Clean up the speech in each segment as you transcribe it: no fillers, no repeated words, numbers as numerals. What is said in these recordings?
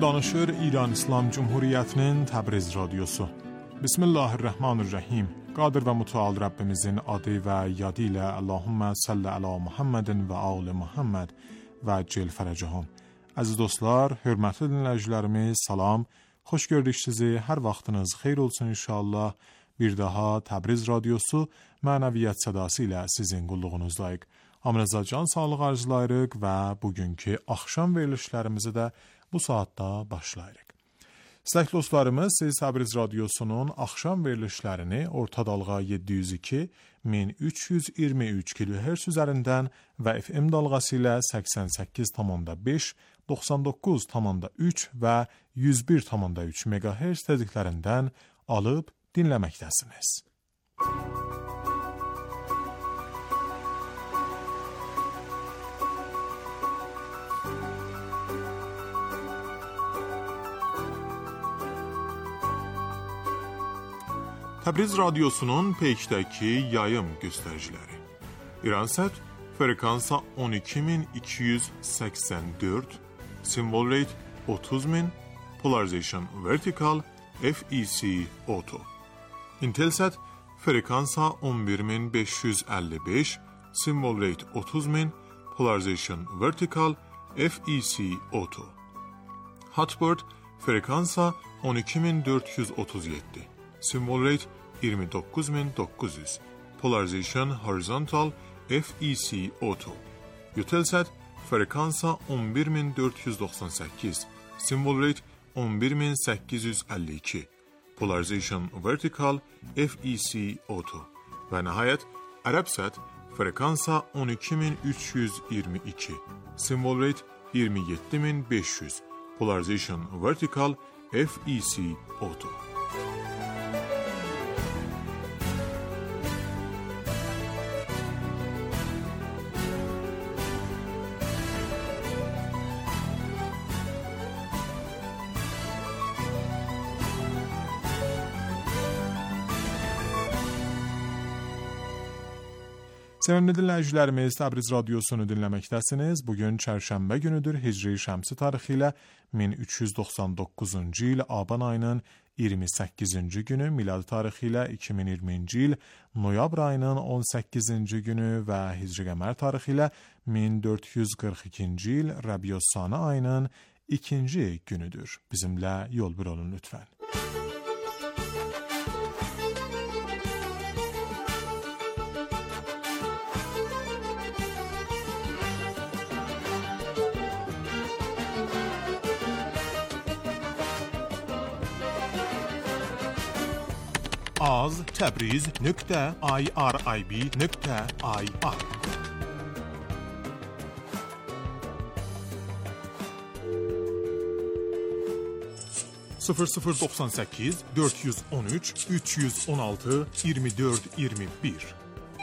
danışır İran İslam Cumhuriyyətinin Təbriz radiosu. Bismillahirrahmanirrahim. Qadir və mütəal Rəbbimizin adı və yadı ilə Allahümmə salli ala Muhammedin və ali Muhammed və cil fərəcəhum. Əziz dostlar, hörmətli dinləyicilərimiz, salam. Xoş gördük sizi. Hər vaxtınız xeyir olsun inşallah. Bir daha Təbriz radiosu mənəviyyat sədası ilə sizin qulluğunuzdayıq. Hamınıza can sağlıq arzulayırıq və bugünkü axşam verilişlərimizi də bu saatda başlayırıq. Sizək dostlarımız, siz Təbriz radiosunun axşam verilişlərini orta dalğa 702 1323 kHz üzərindən və FM dalğası ilə 88,5, 99,3 və 101,3 MHz tezliklərindən alıb dinləməkdəsiniz. Təbriz radiosunun peykdəki yayım göstəriciləri. İransat frekansa 12284, symbol rate 30000, polarization vertical, FEC auto. Intelsat frekansa 11555, symbol rate 30000, polarization vertical, FEC auto. Hotbird frekansa 12437. Symbol rate 29900, polarization horizontal, FEC auto. Eutelsat frekansa 11498, symbol rate 11852, polarization vertical, FEC auto. Və nəhayət Arabsat frekansa 12322, symbol rate 27500, polarization vertical, FEC auto. Sevimli dinləyicilərimiz, Təbriz radiosunu dinləməkdəsiniz. Bugün çərşənbə günüdür. Hicri şəmsi tarixi ilə 1399-cu il Aban ayının 28-ci günü, miladi tarixi ilə 2020-ci il noyabr ayının 18-ci günü və Hicri qəmər tarixi ilə 1442-ci il Rəbiyyəs-Sani ayının 2-ci günüdür. Bizimlə yol bir olun lütfən. az.tabriz.irib.ir 0098 413 316 24 21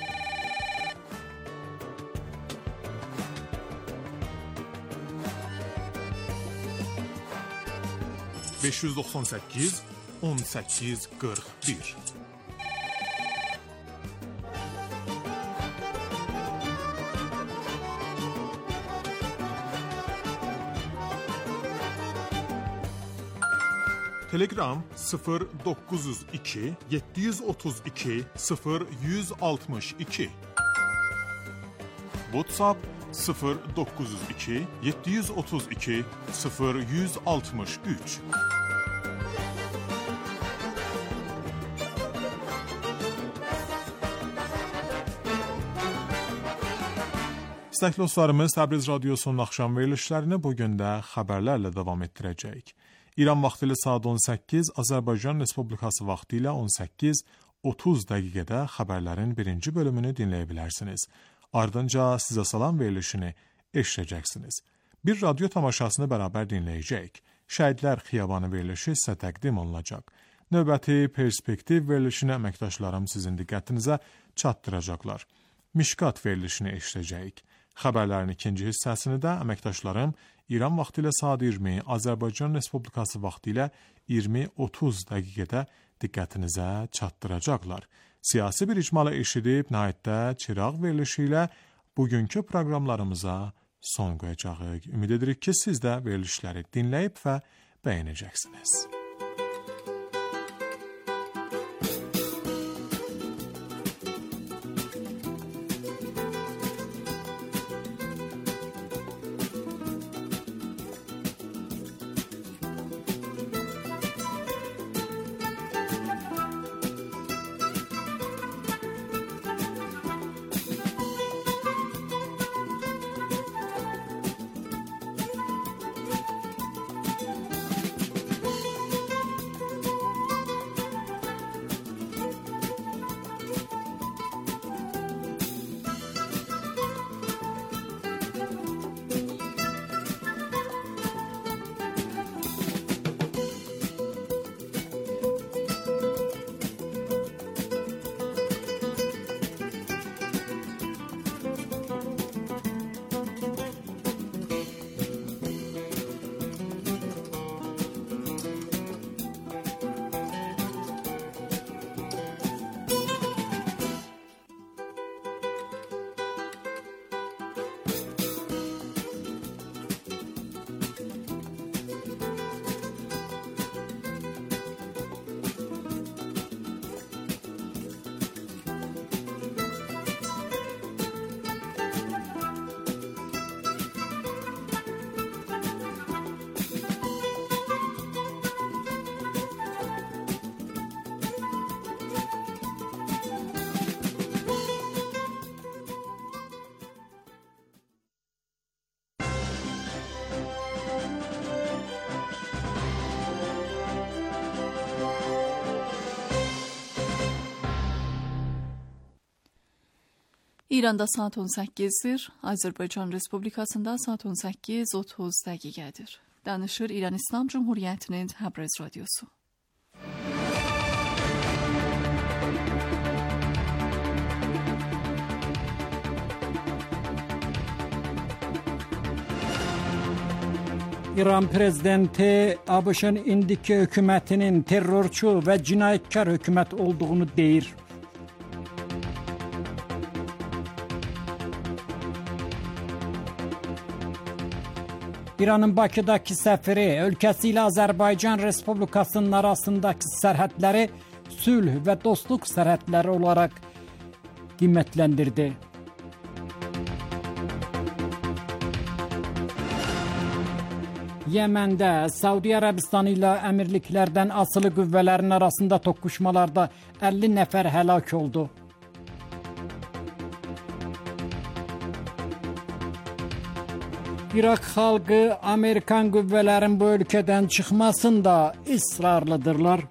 598 18 41 Telegram 0902 732 0162 WhatsApp 0902 732 0163 İstəkli dostlarımız, Təbriz radiosunun axşam verilişlərini bugün də xəbərlərlə davam etdirəcəyik. İran vaxtı ilə saat 18, Azərbaycan Respublikası vaxtı ilə 18:30 dəqiqədə xəbərlərin birinci bölümünü dinləyə bilərsiniz. Ardınca sizə salam verilişini eşidəcəksiniz. Bir radio tamaşasını bərabər dinləyəcəyik. Şəhidlər Xiyabanı verilişi sizə təqdim olunacaq. Növbəti perspektiv verilişini əməkdaşlarım sizin diqqətinizə çatdıracaqlar. Mişkat verilişini eşidəcəyik. Xəbərlərin ikinci hissəsini də əməkdaşlarım İran vaxtı ilə saat 20, Azərbaycan Respublikası vaxtı ilə 20:30 dəqiqədə diqqətinizə çatdıracaqlar. Siyasi bir icmalı eşidib, nəhayətdə çıraq verilişi ilə bugünkü proqramlarımıza son qoyacağıq. Ümid edirik ki, siz də verilişləri dinləyib və beğeneceksiniz. İranda saat 18'dir, Azərbaycan Respublikasında saat 18:30 dəqiqədir. Danışır İran İslam Cumhuriyyətinin Təbriz Radiosu. İran prezidenti ABŞ-ın indiki hökumətinin terrorçu və cinayətkar hökumət olduğunu deyir. İranın Bakıdakı səfiri ölkəsi ilə Azərbaycan Respublikasının arasındakı sərhədləri sülh və dostluq sərhədləri olaraq qiymətləndirdi. Yəməndə Səudi Ərəbistanı ilə əmirliklərdən asılı qüvvələrin arasında toqquşmalarda 50 nəfər həlak oldu. İraq xalqı Amerikan qüvvələrin bu ölkədən çıxmasında israrlıdırlar.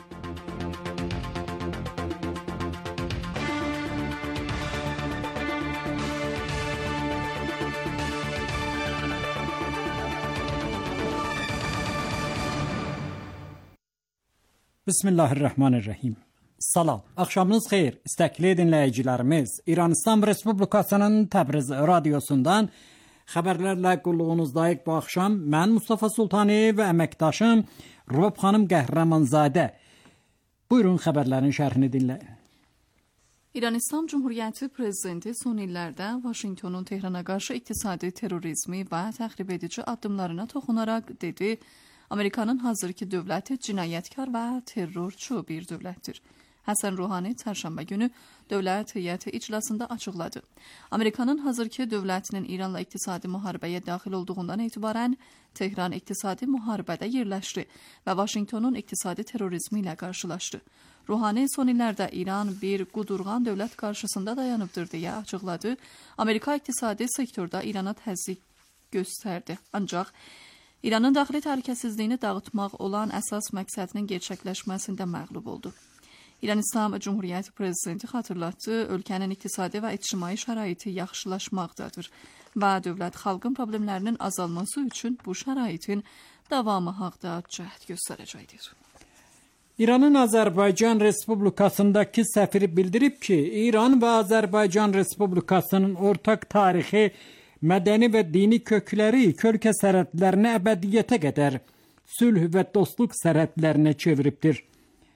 Bismillahirrahmanirrahim. Salam, axşamınız xeyir. İstəkli dinləyicilərimiz, İran İslam Respublikasının Təbriz radiosundan xəbərlərlə qulluğunuzdayıq bu axşam. Mən Mustafa Sultani və əməkdaşım Rubab xanım Qəhrəmanzadə. Buyurun xəbərlərin şərhini dinləyin. İran İslam Cumhuriyyəti prezidenti son illərdə Vaşinqtonun Tehrana qarşı iqtisadi terrorizmi və təxrib edici addımlarına toxunaraq dedi, Amerikanın hazırki dövləti cinayətkar və terrorçu bir dövlətdir. Həsən Ruhani çərşənbə günü dövlət heyəti iclasında açıqladı. Amerikanın hazırki dövlətinin İranla iqtisadi müharibəyə daxil olduğundan etibarən Tehran iqtisadi müharibədə yerləşdi və Vaşinqtonun iqtisadi terrorizmi ilə qarşılaşdı. Ruhani son illərdə İran bir qudurğan dövlət qarşısında dayanıbdır deyə açıqladı. Amerika iqtisadi sektorda İrana təzyiq göstərdi. Ancaq İranın daxili təhlükəsizliyini dağıtmaq olan əsas məqsədinin gerçəkləşməsində məğlub oldu. İran İslam Cumhuriyyəti prezidenti xatırlatdı, ölkənin iqtisadi və ictimai şəraiti yaxşılaşmaqdadır və dövlət xalqın problemlərinin azalması üçün bu şəraitin davamı haqda cəhd göstərəcəkdir. İranın Azərbaycan Respublikasındakı səfiri bildirib ki, İran və Azərbaycan Respublikasının ortaq tarixi, mədəni və dini kökləri ölkə sərhədlərini əbədiyyətə qədər sülh və dostluq sərhədlərinə çeviribdir.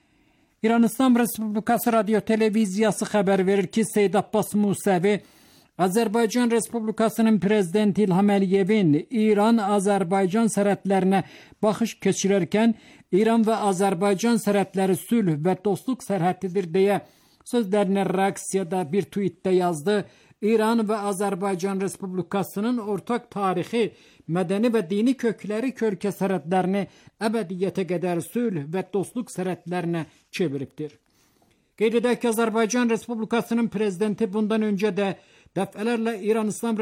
İran İslam Respublikası Radio Televiziyası xəbər verir ki, Seyyid Abbas Musəvi Azərbaycan Respublikasının prezidenti İlham Əliyevin İran-Azərbaycan sərhədlərinə baxış keçirərkən İran və Azərbaycan sərhədləri sülh və dostluq sərhəddidir deyə sözlərinə reaksiyada bir tweetdə yazdı. İran və Azərbaycan Respublikasının ortaq tarixi, mədəni və dini kökləri körkə sərhədlərini əbədiyyətə qədər sülh və dostluq sərhədlərinə çeviribdir. Qeyd edək ki, Azərbaycan Respublikasının prezidenti bundan öncə də dəfələrlə İran İslam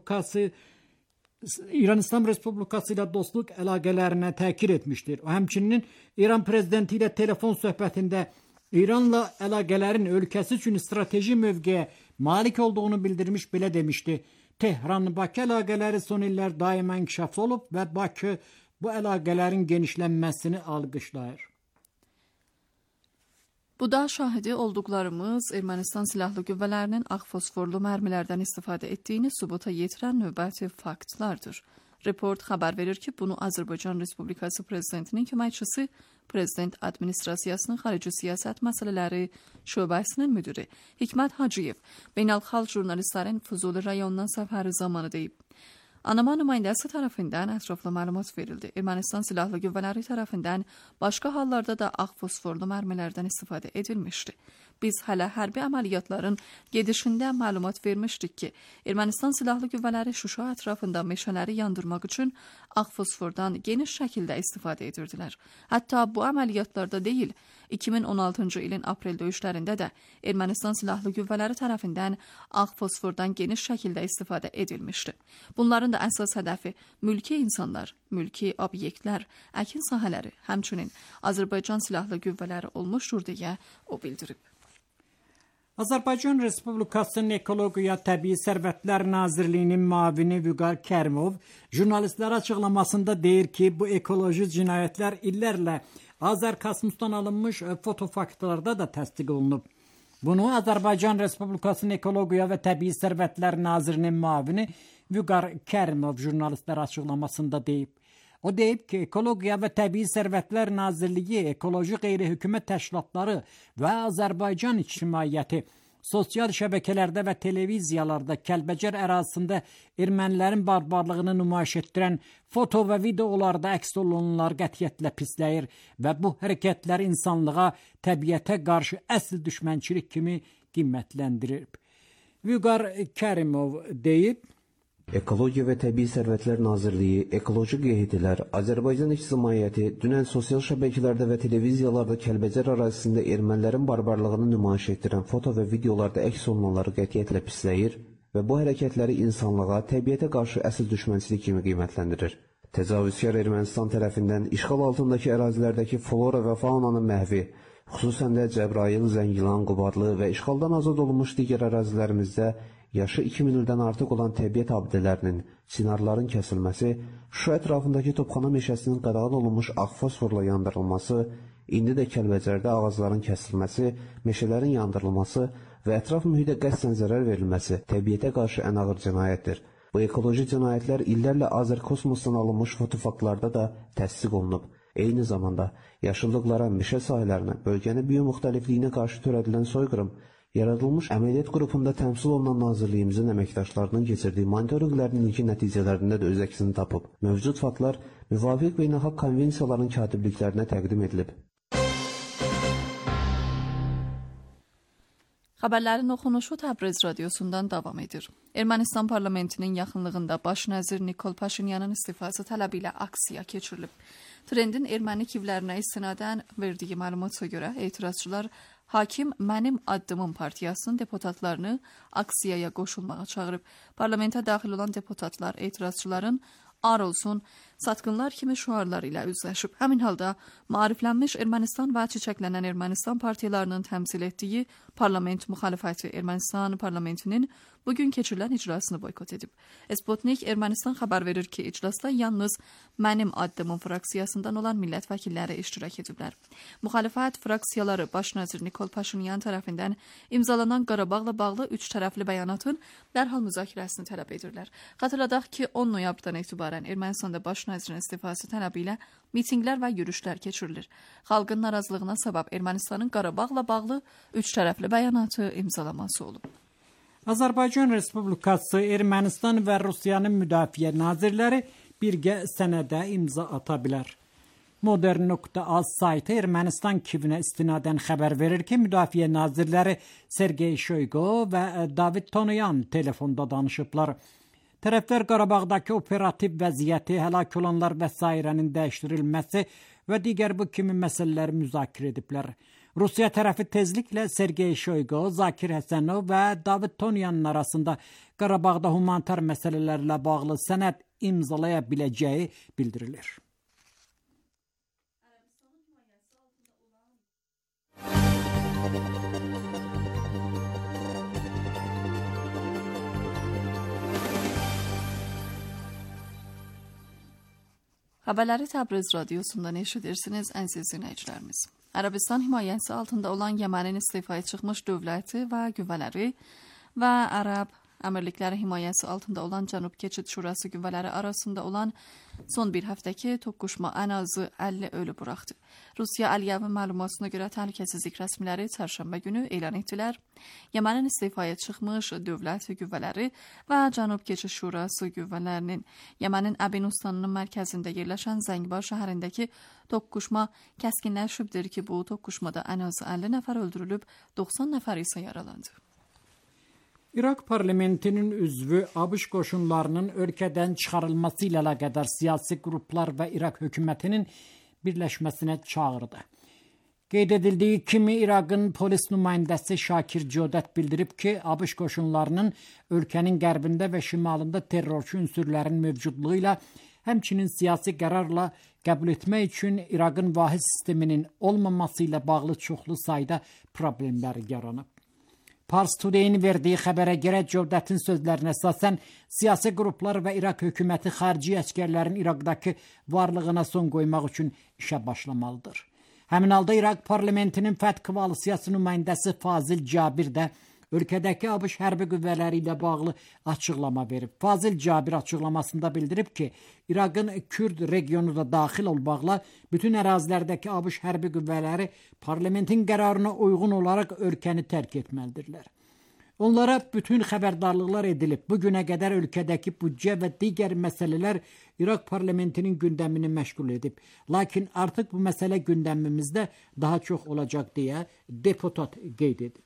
Respublikası ilə dostluq əlaqələrinə təkid etmişdir. O həmçinin İran prezidenti ilə telefon söhbətində İranla əlaqələrin ölkəsi üçün strateji mövqeyə malik olduğunu bildirmiş, belə demişdi. Tehran-Bakı əlaqələri son illər daima inkişaflı olub və Bakı bu əlaqələrin genişlənməsini alqışlayır. Bu da şahidi olduqlarımız Ermənistan silahlı qüvvələrinin ağ fosforlu mərmilərdən istifadə etdiyini sübuta yetirən növbəti faktlardır. Report xəbər verir ki, bunu Azərbaycan Respublikası Prezidentinin köməkçisi, Prezident Administrasiyasının Xarici Siyasət Məsələləri Şöbəsinin müdiri Hikmət Hacıyev beynəlxalq jurnalistlərin Füzuli rayonundan səfəri zamanı deyib. Anama nümayəndəsi tərəfindən ətraflı məlumat verildi. Ermənistan silahlı qüvvələri tərəfindən başqa hallarda da ağ fosforlu mərmilərdən istifadə edilmişdi. Biz hələ hərbi əməliyyatların gedişində məlumat vermişdik ki, Ermənistan silahlı qüvvələri Şuşa ətrafında meşələri yandırmaq üçün ağ fosfordan geniş şəkildə istifadə edirdilər. Hətta bu əməliyyatlarda deyil, 2016-cı ilin aprel döyüşlərində də Ermənistan silahlı qüvvələri tərəfindən ağ fosfordan geniş şəkildə istifadə edilmişdi. Bunların da əsas hədəfi mülki insanlar, mülki obyektlər, əkin sahələri, həmçinin Azərbaycan silahlı qüvvələri olmuşdur deyə o bildirib. Azərbaycan Respublikasının Ekologiya Təbii Sərvətlər Nazirliyinin müavini Vüqar Kərimov jurnalistlərə açıqlamasında deyir ki, bu ekoloji cinayətlər illərlə Azərkosmosdan alınmış fotofaktlarda da təsdiq olunub. Bunu Azərbaycan Respublikasının Ekologiya və Təbii Sərvətlər Nazirliyinin müavini Vüqar Kərimov jurnalistlərə açıqlamasında deyib. O deyib ki, Ekologiya və Təbii Sərvətlər Nazirliyi, ekoloji qeyri-hökumət təşkilatları və Azərbaycan ictimaiyyəti sosial şəbəkələrdə və televiziyalarda Kəlbəcər ərazisində ermənilərin barbarlığını nümayiş etdirən foto və videolarda əks olunanları qətiyyətlə pisləyir və bu hərəkətlər insanlığa, təbiətə qarşı əsl düşmənçilik kimi qiymətləndirir. Vüqar Kərimov deyib, Ekologiya və Təbii Sərvətlər Nazirliyi, ekoloji qeydlər, Azərbaycan ictimaiyyəti dünən sosial şəbəkələrdə və televiziyalarda Kəlbəcər ərazisində ermənilərin barbarlığını nümayiş etdirən foto və videolarda əks olunanları qətiyyətlə pisləyir və bu hərəkətləri insanlığa, təbiətə qarşı əsl düşmənçilik kimi qiymətləndirir. Təcavüzkar Ermənistan tərəfindən işğal altındakı ərazilərdəki flora və faunanın məhvi, xüsusən də Cəbrayıl, Zəngilan, Qubadlı və işğaldan azad olunmuş digər ərazilərimizdə yaşı 2000 ildən artıq olan təbiət abidələrinin, sinarların kəsilməsi, Şuşa ətrafındakı Topxana meşəsinin qadağan olunmuş ağ fosforla yandırılması, indi də Kəlbəcərdə ağacların kəsilməsi, meşələrin yandırılması və ətraf mühitə qəsdən zərər verilməsi təbiətə qarşı ən ağır cinayətdir. Bu ekoloji cinayətlər illərlə Azərkosmosdan alınmış fotofaktlarda da təsdiq olunub. Eyni zamanda yaşıllıqlara, meşə sahələrinə, bölgənin biyomuxtəlifliyinə qarşı törədilən soyqırım, yaradılmış əməliyyat qrupunda təmsil olunan nazirliyimizin əməkdaşlarının keçirdiyi monitorinqlərin ilkin nəticələrində də öz əksini tapıb. Mövcud faktlar müvafiq beynəlxalq konvensiyaların katibliklərinə təqdim edilib. Xəbərlərin oxunuşu Təbriz radiosundan davam edir. Ermənistan parlamentinin yaxınlığında baş nazir Nikol Paşinyanın istifası tələbi ilə aksiya keçirilib. Trendin erməni kivlərinə istinadən verdiyi məlumata görə etirazçılar Hakim Mənim Addımım partiyasının deputatlarını aksiyaya qoşulmağa çağırıb. Parlamentə daxil olan deputatlar etirazçıların ar olsun, satqınlar kimi şüarları ilə üzləşib. Həmin halda maariflənmiş Ermənistan və çiçəklənən Ermənistan partiyalarının təmsil etdiyi parlament müxalifəti Ermənistan parlamentinin bugün keçirilən iclasını boykot edib. Sputnik Ermənistan xəbər verir ki, iclasda yalnız Mənim Addımım fraksiyasından olan millət vəkilləri iştirak ediblər. Müxalifət fraksiyaları baş nazir Nikol Paşinyan tərəfindən imzalanan Qarabağla bağlı 3 tərəfli bəyanatın dərhal müzakirəsini tələb edirlər. Xatırladaq ki, 10 noyabrdan etibarən Ermənistanda baş nazirin istifası tələbi ilə mitinqlər və yürüşlər keçirilir. Xalqın narazılığına səbəb Ermənistanın Qarabağla bağlı 3 tərəfli bəyanatı imzalaması olub. Azərbaycan Respublikası, Ermənistan və Rusiyanın müdafiə nazirləri birgə sənədə imza ata bilər. Modern.az saytı Ermənistan kivinə istinadən xəbər verir ki, müdafiə nazirləri Sergey Shoygu və David Tonoyan telefonda danışıblar. Tərəflər Qarabağdakı operativ vəziyyəti, həlak olanlar və sairənin dəyişdirilməsi və digər bu kimi məsələləri müzakirə ediblər. Rusiya tərəfi tezliklə Sergey Shoygu, Zakir Həsənov və David Tonyanın arasında Qarabağda humanitar məsələlərlə bağlı sənəd imzalaya biləcəyi bildirilir. Xəbərləri Təbriz radiosundan eşidirsiniz, əziz dinləyicilərimiz. Ərəbistan himayəsi altında olan Yemənin istifaya çıxmış dövləti və qüvvələri və Ərəb Əmirlikləri himayəsi altında olan Cənub Keçid Şurası qüvvələri arasında olan son bir həftəki toqquşma ən azı 50 ölü buraxdı. Rusiya Əliyevin məlumatına görə təhlükəsizlik rəsmiləri çərşənbə günü elan etdilər. Yemənin istifaya çıxmış dövlət qüvvələri və Cənub Keçid Şurası qüvvələrinin Yemənin Əbinustanının mərkəzində yerləşən Zəngbar şəhərindəki toqquşma kəskinləşibdir ki, bu toqquşmada ən azı 50 nəfər öldürülüb, 90 nəfər isə yaralandı. İraq parlamentinin üzvü ABŞ qoşunlarının ölkədən çıxarılması ilə əlaqədar siyasi qruplar və İraq hökumətinin birləşməsinə çağırdı. Qeyd edildiyi kimi İraqın polis nümayəndəsi Şakir Codət bildirib ki, ABŞ qoşunlarının ölkənin qərbində və şimalında terrorçu ünsürlərin mövcudluğu ilə həmçinin siyasi qərarla qəbul etmək üçün İraqın vahid sisteminin olmaması ilə bağlı çoxlu sayda problemlər yaranıb. Pars Today-in verdiyi xəbərə görə Codətin sözlərinə əsasən siyasi qruplar və İraq hökuməti xarici əsgərlərin İraqdakı varlığına son qoymaq üçün işə başlamalıdır. Həmin halda İraq parlamentinin Fəth koalisiyası nümayəndəsi Fazil Cabir də ölkədəki ABŞ hərbi qüvvələri ilə bağlı açıqlama verib. Fazil Cabir açıqlamasında bildirib ki, İraqın Kürd regionu da daxil olmaqla bütün ərazilərdəki ABŞ hərbi qüvvələri parlamentin qərarına uyğun olaraq ölkəni tərk etməlidirlər. Onlara bütün xəbərdarlıqlar edilib. Bu günə qədər ölkədəki büdcə və digər məsələlər İraq parlamentinin gündəmini məşğul edib. Lakin artıq bu məsələ gündəmimizdə daha çox olacaq deyə deputat qeyd edib.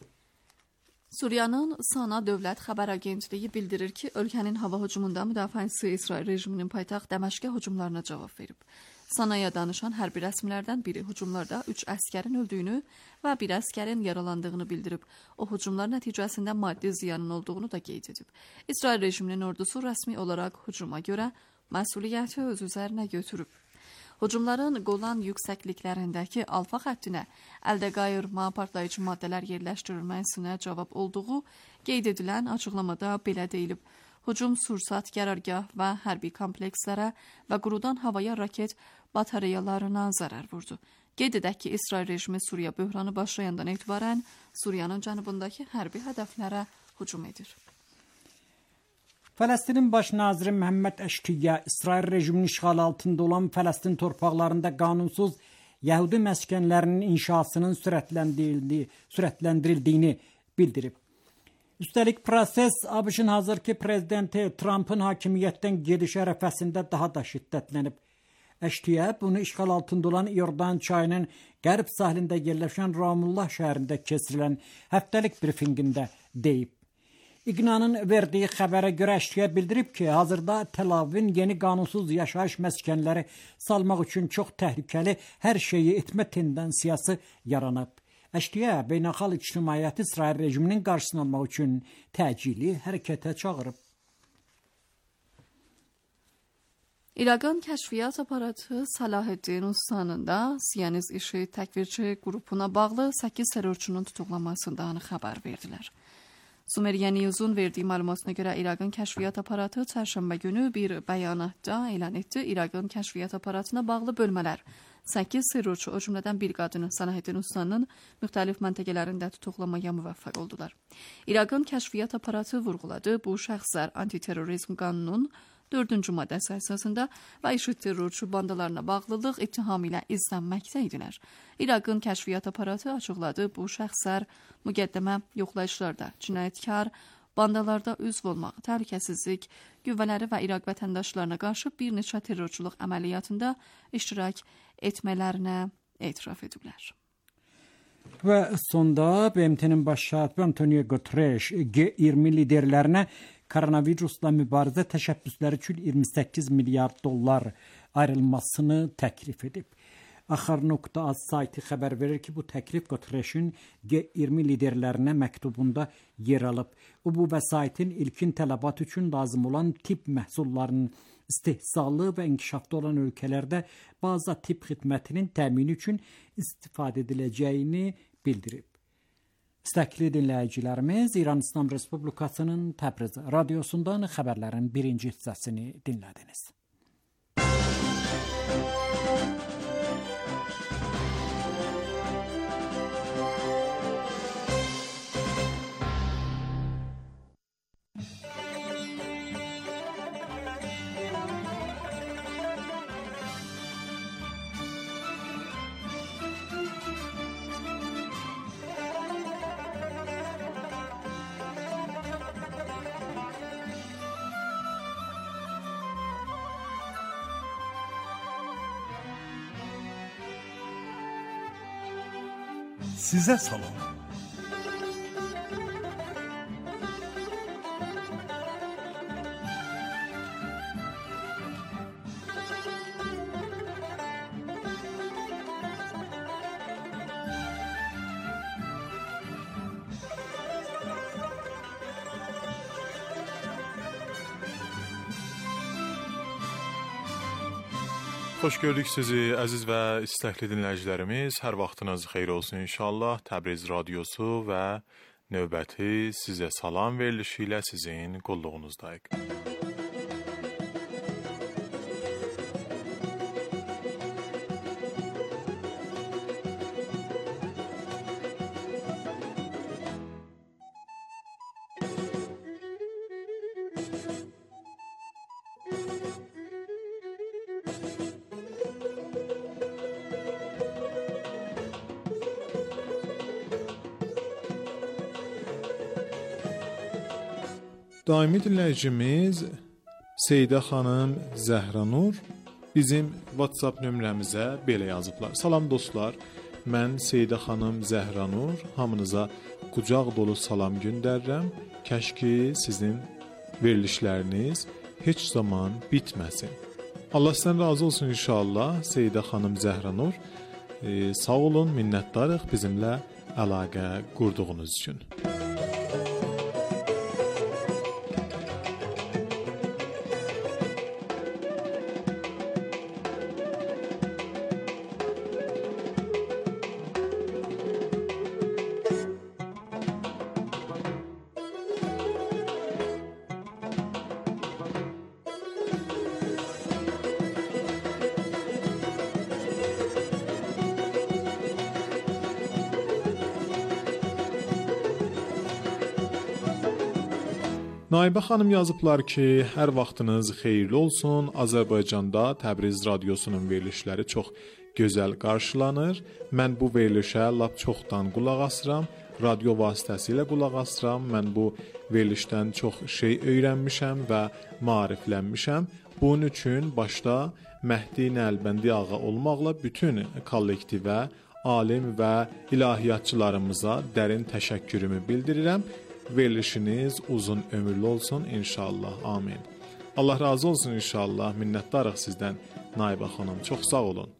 Suriyanın Sana Dövlət Xəbər Agentliyi bildirir ki, ölkənin hava hücumunda müdafiəçisi İsrail rejiminin paytaxt Dəməşqə hücumlarına cavab verib. Sanaya danışan hərbi rəsmilərdən biri hücumlarda 3 əsgərin öldüyünü və 1 əsgərin yaralandığını bildirib. O hücumlar nəticəsində maddi ziyanın olduğunu da qeyd edib. İsrail rejiminin ordusu rəsmi olaraq hücuma görə məsuliyyəti öz üzərinə götürüb. Hücumların Qolan yüksəkliklərindəki alfa xəttinə əldə qayırma, partlayıcı maddələr yerləşdirilməsinə cavab olduğu qeyd edilən açıqlamada belə deyilib. Hücum Sursat qərargah və hərbi komplekslərə və qurudan havaya raket batareyalarına zərər vurdu. Qeyd edək ki, İsrail rejimi Suriya böhranı başlayandan etibarən Suriyanın cənubundakı hərbi hədəflərə hücum edir. Fələstinin baş naziri Məhəmməd Əşkiyyə İsrail rejiminin işğalı altında olan Fələstin torpaqlarında qanunsuz Yəhudi məskənlərinin inşasının sürətləndirildiyini bildirib. Üstəlik proses ABŞ-ın hazırki prezidenti Trump'ın hakimiyyətdən gediş ərəfəsində daha da şiddətlənib. Əşkiyyə bunu işğal altında olan İordan çayının qərb sahilində yerləşən Ramullah şəhərində keçirilən həftəlik brifinqində deyib. İqnanın verdiyi xəbərə görə Əşkiyyə bildirib ki, hazırda Tel-Avivin yeni qanunsuz yaşayış məskənləri salmaq üçün çox təhlükəli hər şeyi etmə tendensiyası yaranıb. Əşkiyyə beynəlxalq ictimaiyyəti İsrail rejiminin qarşısını almaq üçün təcili hərəkətə çağırıb. İraqın kəşfiyyat aparatı Salaheddin Ustanın da Siyonist İşi Təkvirçi qrupuna bağlı 8 terrorçunun tutuqlanmasından xəbər verdilər. Sumeriya News'un verdiyi məlumatına görə İraqın kəşfiyyat aparatı çərşənbə günü bir bəyanatda elan etdi. İraqın kəşfiyyat aparatına bağlı bölmələr 8 terrorçu, o cümlədən bir qadını Salaheddin Ustanın müxtəlif məntəqələrində tutuqlamaya müvəffəq oldular. İraqın kəşfiyyat aparatı vurğuladı, bu şəxslər antiterrorizm qanunun 4-cü maddəsi əsasında və IŞİD terrorçu bandalarına bağlılıq ittihamı ilə izlənməkdə idilər. İraqın kəşfiyyat aparatı açıqladı, bu şəxslər müqəddəmə yoxlayışlarda cinayətkar bandalarda üzv olmaq, təhlükəsizlik qüvvələri və İraq vətəndaşlarına qarşı bir neçə terrorçuluq əməliyyatında iştirak etmələrinə etiraf ediblər. Və sonda BMT-nin baş katibi Antonio Guterres G20 liderlərinə koronavirusla mübarizə təşəbbüsləri üçün 28 milyard dollar ayrılmasını təklif edib. Axar.az sayti xəbər verir ki, bu təklif Guterresin G20 liderlərinə məktubunda yer alıb. O, bu vəsaitin ilkin tələbat üçün lazım olan tibb məhsullarının istehsalı və inkişafda olan ölkələrdə bazı tibb xidmətinin təmini üçün istifadə ediləcəyini bildirib. İstəkli dinləyicilərimiz, İran İslam Respublikasının Təbriz radiosundan xəbərlərin birinci hissəsini dinlədiniz. Sizə salam. Xoş gördük sizi əziz və istəkli dinləyicilərimiz. Hər vaxtınız xeyir olsun inşallah. Təbriz radiosu və növbəti sizə salam verilişi ilə sizin qulluğunuzdayıq. Daimi dinləyicimiz Seydə xanım Zəhranur bizim WhatsApp nömrəmizə belə yazıblar. Salam dostlar, mən Seydə xanım Zəhranur, hamınıza qucaq dolu salam göndərirəm. Kəşki sizin verilişləriniz heç zaman bitməsin. Allah sizdən razı olsun inşallah Seydə xanım Zəhranur. Sağ olun, minnətdarıq bizimlə əlaqə qurduğunuz üçün. Naibə xanım yazıblar ki, hər vaxtınız xeyirli olsun. Azərbaycanda Təbriz radiosunun verilişləri çox gözəl qarşılanır. Mən bu verilişə lap çoxdan qulaq asıram. Radio vasitəsilə qulaq asıram. Mən bu verilişdən çox şey öyrənmişəm və maariflənmişəm. Bunun üçün başda Məhdi Nəlbəndi ağa olmaqla bütün kollektivə, alim və ilahiyyatçılarımıza dərin təşəkkürümü bildirirəm. Verilişiniz uzun ömürlü olsun inşallah. Amin. Allah razı olsun inşallah. Minnətdarıq sizdən Naibə xanım. Çox sağ olun.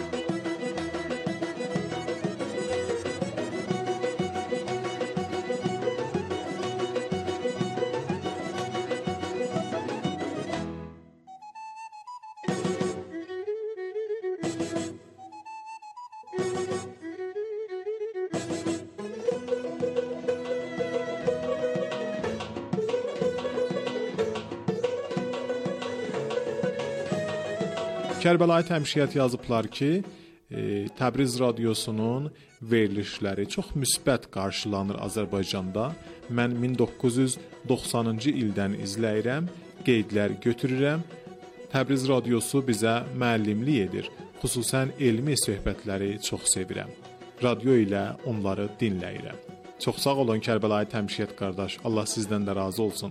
Kərbəlayı Təmşiyyət yazıblar ki, Təbriz radiosunun verilişləri çox müsbət qarşılanır Azərbaycanda. Mən 1990-cı ildən izləyirəm. qeydlər götürürəm. Təbriz radiosu bizə müəllimlik edir. Xüsusən elmi söhbətləri çox sevirəm. Radio ilə onları dinləyirəm. Çox sağ olun Kərbəlayı Təmşid qardaş. Allah sizdən də razı olsun.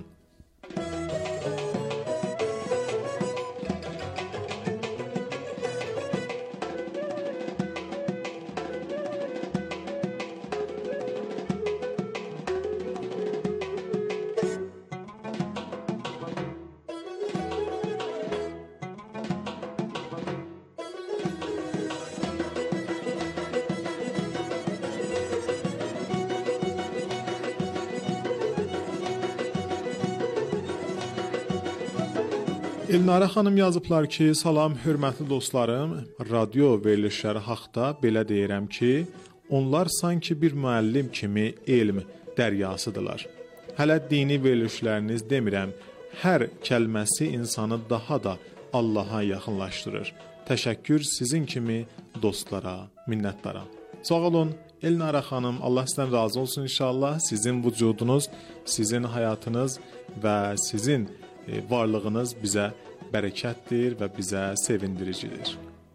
Elnarə xanım yazıblar ki, salam hörmətli dostlarım, radio verilişləri haqda belə deyirəm ki, onlar sanki bir müəllim kimi elm dəryasıdırlar. Hələ dini verilişləriniz demirəm, hər kəlməsi insanı daha da Allaha yaxınlaşdırır. Təşəkkür sizin kimi dostlara, minnətdaram. Sağ olun Elnarə xanım, Allah sizdən razı olsun inşallah. Sizin vücudunuz, sizin həyatınız və sizin varlığınız bizə bərəkətdir və bizə sevindiricidir.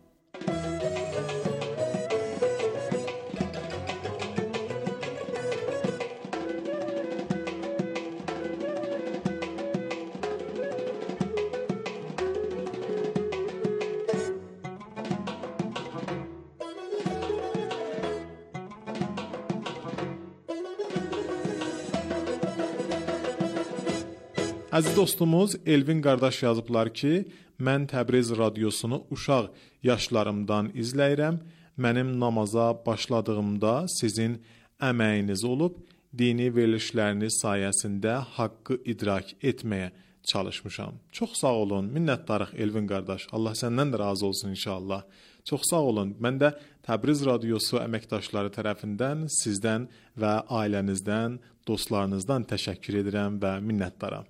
Əziz dostumuz Elvin qardaş yazıblar ki, mən Təbriz radiosunu uşaq yaşlarımdan izləyirəm. Mənim namaza başladığımda sizin əməyiniz olub, dini verilişləriniz sayəsində haqqı idrak etməyə çalışmışam. Çox sağ olun, minnətdarıq Elvin qardaş. Allah səndən də razı olsun inşallah. Çox sağ olun. Mən də Təbriz radiosu əməkdaşları tərəfindən sizdən və ailənizdən, dostlarınızdan təşəkkür edirəm və minnətdaram.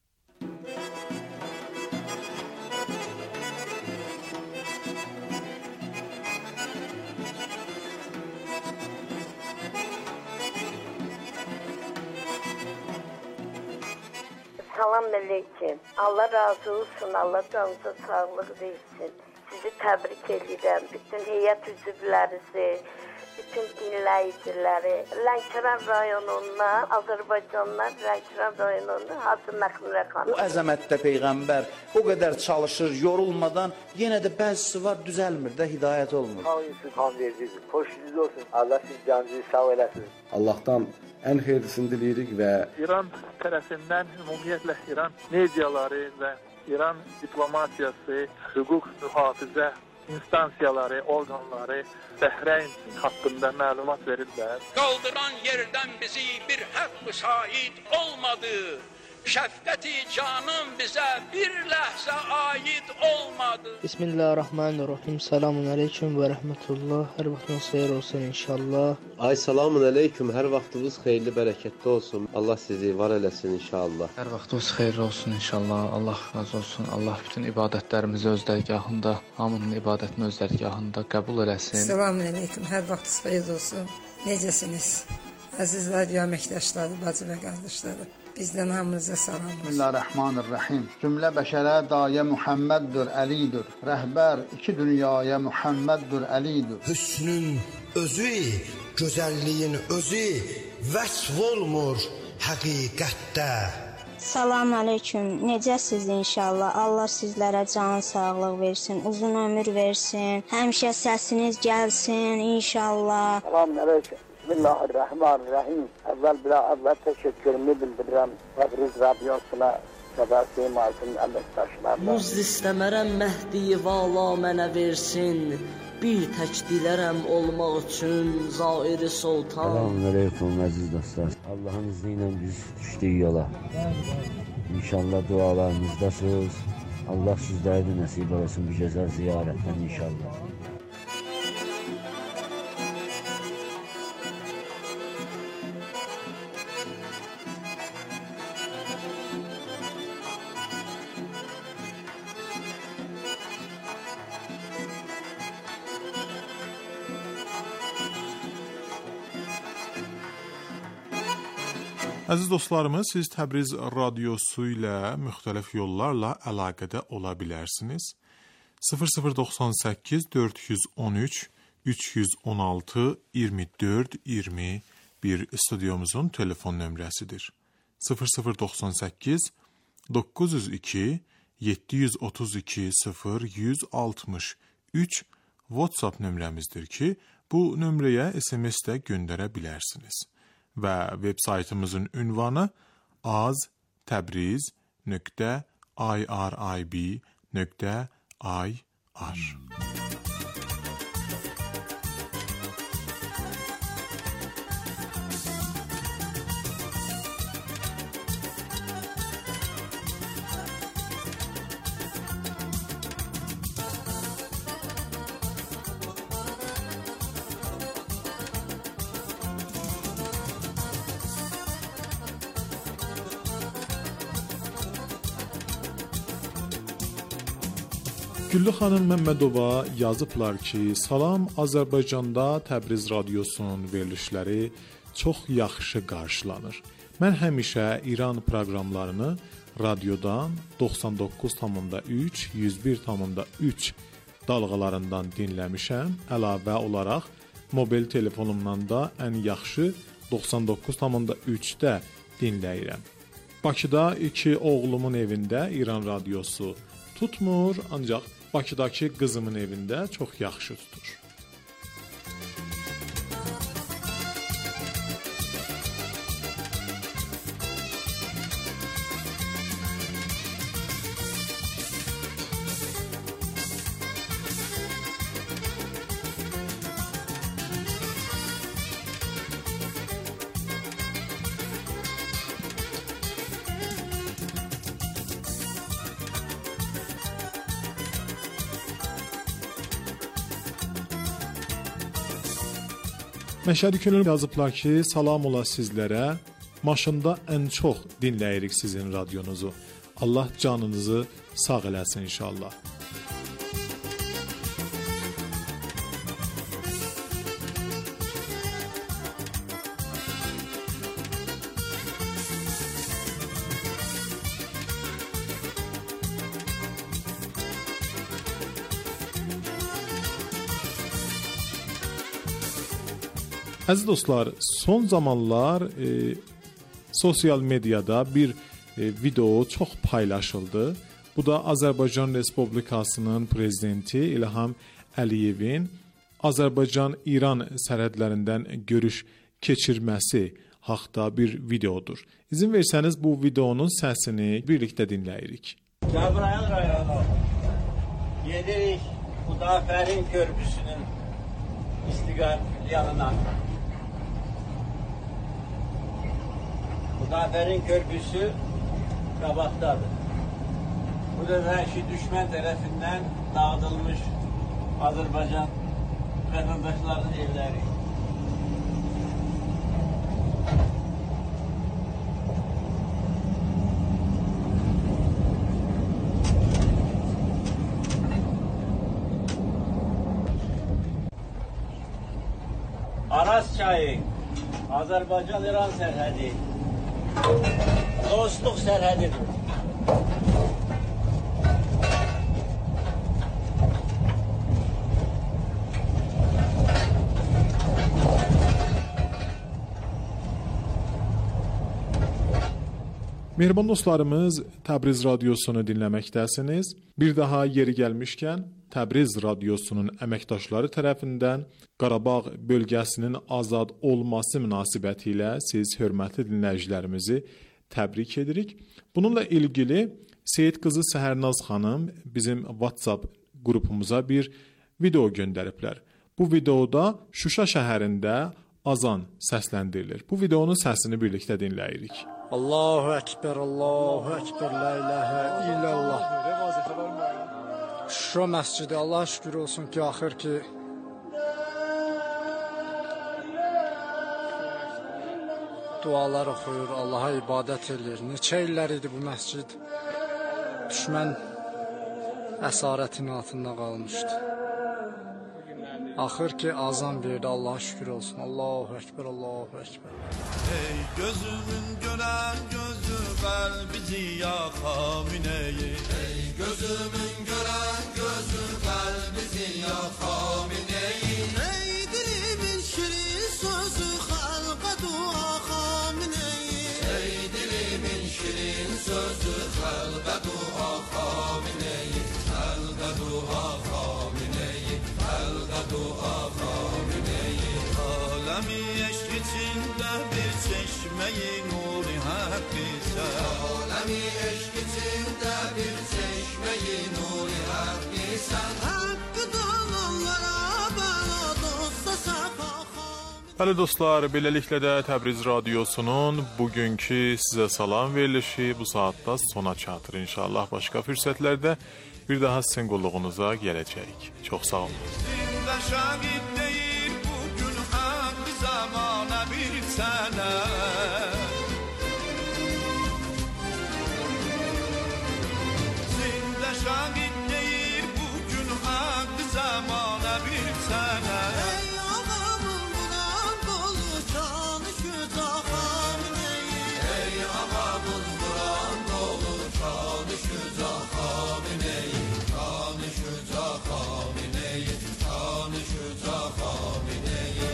Salam aleyküm. Allah razı olsun. Allah canınıza sağlıq versin. Sizi təbrik edirəm. Bütün heyət üzvlərinizi, bütün dinləyiciləri. Lənkəran rayonundan, Azərbaycandan Lənkəran rayonundan Hacı Məxmurə xanım. Bu əzəmətdə Peyğəmbər o qədər çalışır, yorulmadan, yenə də bəzisi var, düzəlmir də, hidayət olmur. Xan vericidir. Xoşunuz olsun. Allah siz canınızı sağ eləsin. Allah'tan ən xeyirlisini diləyirik və İran tərəfindən ümumiyyətlə İran mediaları və İran diplomatiyası, hüquq mühafizə instansiyaları, orqanları Bəhreyn haqqında məlumat verirlər. Qaldıran yerdən bizi bir haqq şahid olmadı. Şəfqəti canım bizə bir ləhzə aid olmadı. Bismillahirrahmanirrahim. Selamun aleyküm və rəhmətullah. Hər vaxtınız xeyir olsun inşallah. Ay selamun aleyküm. Hər vaxtınız xeyirli, bərəkətli olsun. Allah sizi var eləsin inşallah. Hər vaxtınız xeyirli olsun inşallah. Allah razı olsun. Allah bütün ibadətlərimizi öz dərgahında, hamının ibadətini öz dərgahında qəbul eləsin. Selamun aleyküm. Hər vaxtınız xeyir olsun. Necəsiniz? Əziz radio əməkdaşları, bacı və qardaşları. Bizdən hamınıza salam olsun. Bismillahirrahmanirrahim. Cümlə bəşərə dayə Muhammeddur, Əlidir. Rəhbər iki dünyaya Muhammeddur, Əlidir. Hüsnün özü, gözəlliyin özü vəsf olmur həqiqətdə. Salam aleyküm. Necəsiz inşallah? Allah sizlərə can sağlıq versin, uzun ömür versin. Həmişə səsiniz gəlsin inşallah. Salam aleyküm. Bismillahirrahmanirrahim. Əvvəl təşəkkürümü bildirirəm Təbriz radiosuna və də Seymasın əməkdaşlarına. Muzd istəmərəm Məhdi vala mənə versin. Bir tək dilərəm olmaq üçün Zairi Sultan. Selamünaleyküm əziz dostlar. Allah'ın izni ilə biz düşdük yola. İnşallah dualarınızdasınız. Allah sizlərə də nəsib olsun bu gözəl ziyarətdən inşallah. Əziz dostlarımız, siz Təbriz radiosu ilə müxtəlif yollarla əlaqədə ola bilərsiniz. 0098 413 316 24 21 stüdyomuzun telefon nömrəsidir. 0098 902 732 0163 WhatsApp nömrəmizdir ki, bu nömrəyə SMS də göndərə bilərsiniz. Və web saytımızın ünvanı aztabriz.irib.ir. Güllü xanım Məmmədova yazıblar ki, salam, Azərbaycanda Təbriz radiosunun verilişləri çox yaxşı qarşılanır. Mən həmişə İran proqramlarını radiodan 99,3, 101,3 dalğalarından dinləmişəm. Əlavə olaraq mobil telefonumdan da ən yaxşı 99,3-də dinləyirəm. Bakıda iki oğlumun evində İran radiosu tutmur, ancaq Bakıdakı qızımın evində çox yaxşı tutur. Məşədi Könül yazıblar ki, salam ola sizlərə, maşında ən çox dinləyirik sizin radyonuzu. Allah canınızı sağ eləsin inşallah. Əziz dostlar, son zamanlar sosial medyada bir video çox paylaşıldı. Bu da Azərbaycan Respublikasının prezidenti İlham Əliyevin Azərbaycan-İran sərhədlərindən görüş keçirməsi haqda bir videodur. İzin versəniz bu videonun səsini birlikdə dinləyirik. Cəbrayıl rayonu gedirik Xudafərin körpüsünün istiqamət yanına. Xudafərin körpüsü qabaqdadır. Bu da vəhşi düşmən tərəfindən dağıdılmış Azərbaycan vətəndaşlarının evləri. Aras çayı, Azərbaycan-İran sərhədi, dostluq sərhədidir. Mehriban dostlarımız, Təbriz radiosunu dinləməkdəsiniz. Bir daha yeri gəlmişkən, Təbriz radiosunun əməkdaşları tərəfindən Qarabağ bölgəsinin azad olması münasibəti ilə siz hörmətli dinləyicilərimizi təbrik edirik. Bununla ilgili Seyid qızı Səhərnaz xanım bizim WhatsApp qrupumuza bir video göndəriblər. Bu videoda Şuşa şəhərində azan səsləndirilir. Bu videonun səsini birlikdə dinləyirik. Allahu Ekber, Allahu Ekber, la ilahe illallah. Şuşa məscidi, Allah şükür olsun ki, axır ki dualar oxuyur, Allaha ibadət edir. Neçə illər idi bu məscid düşmən əsarətinin altında qalmışdı. Axır ki azan verdi. Allah'a şükür olsun. Allahu Ekber, Allahu Ekber. Ey gözümün gören gözü kalbi ziya Hamine'yi. Ey gözümün gören gözü kalbi ziya Hamine'yi. Ey dilimin şirin sözü halka dua Hamine'yi. Ey dilimin şirin sözü halka dua Hamine'yi. Halka dua Hamine'yi. Halka dua Hamine'yi. Alemi eşk içinde bir çeşmeyi nuri hakkı sen. Alemi eşk içinde bir çeşmeyi nuri hakkı sen. Hakkı dolanlara bana dosta safa. Bəli dostlar, beləliklə də Təbriz Radiosunun bugünkü sizə salam verilişi bu saatda sona çatır. İnşallah başqa fürsətlərdə bir daha sizin qulluğunuza gələcəyik. Çox sağ olun. Zində şahid deyir bugün haqqı zamana bir sənə. Zində şahid deyir bugün haqqı zamana bir sənə. Ey ağamın buran dolu canı şüca Hamine'yi. Ey ağamın buran dolu canı şüca Hamine'yi. Canı şüca Hamine'yi. Canı şüca Hamine'yi.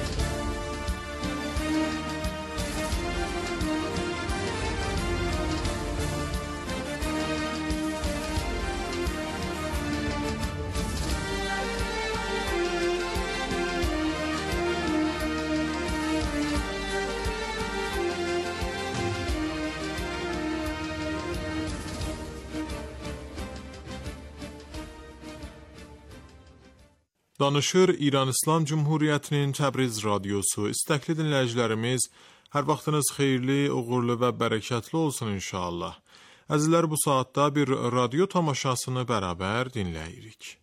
Danışır İran İslam Cumhuriyyətinin Təbriz Radiosu. İstəkli dinləyicilərimiz, hər vaxtınız xeyirli, uğurlu və bərəkətli olsun inşallah. Əzizlər, bu saatda bir radio tamaşasını bərabər dinləyirik.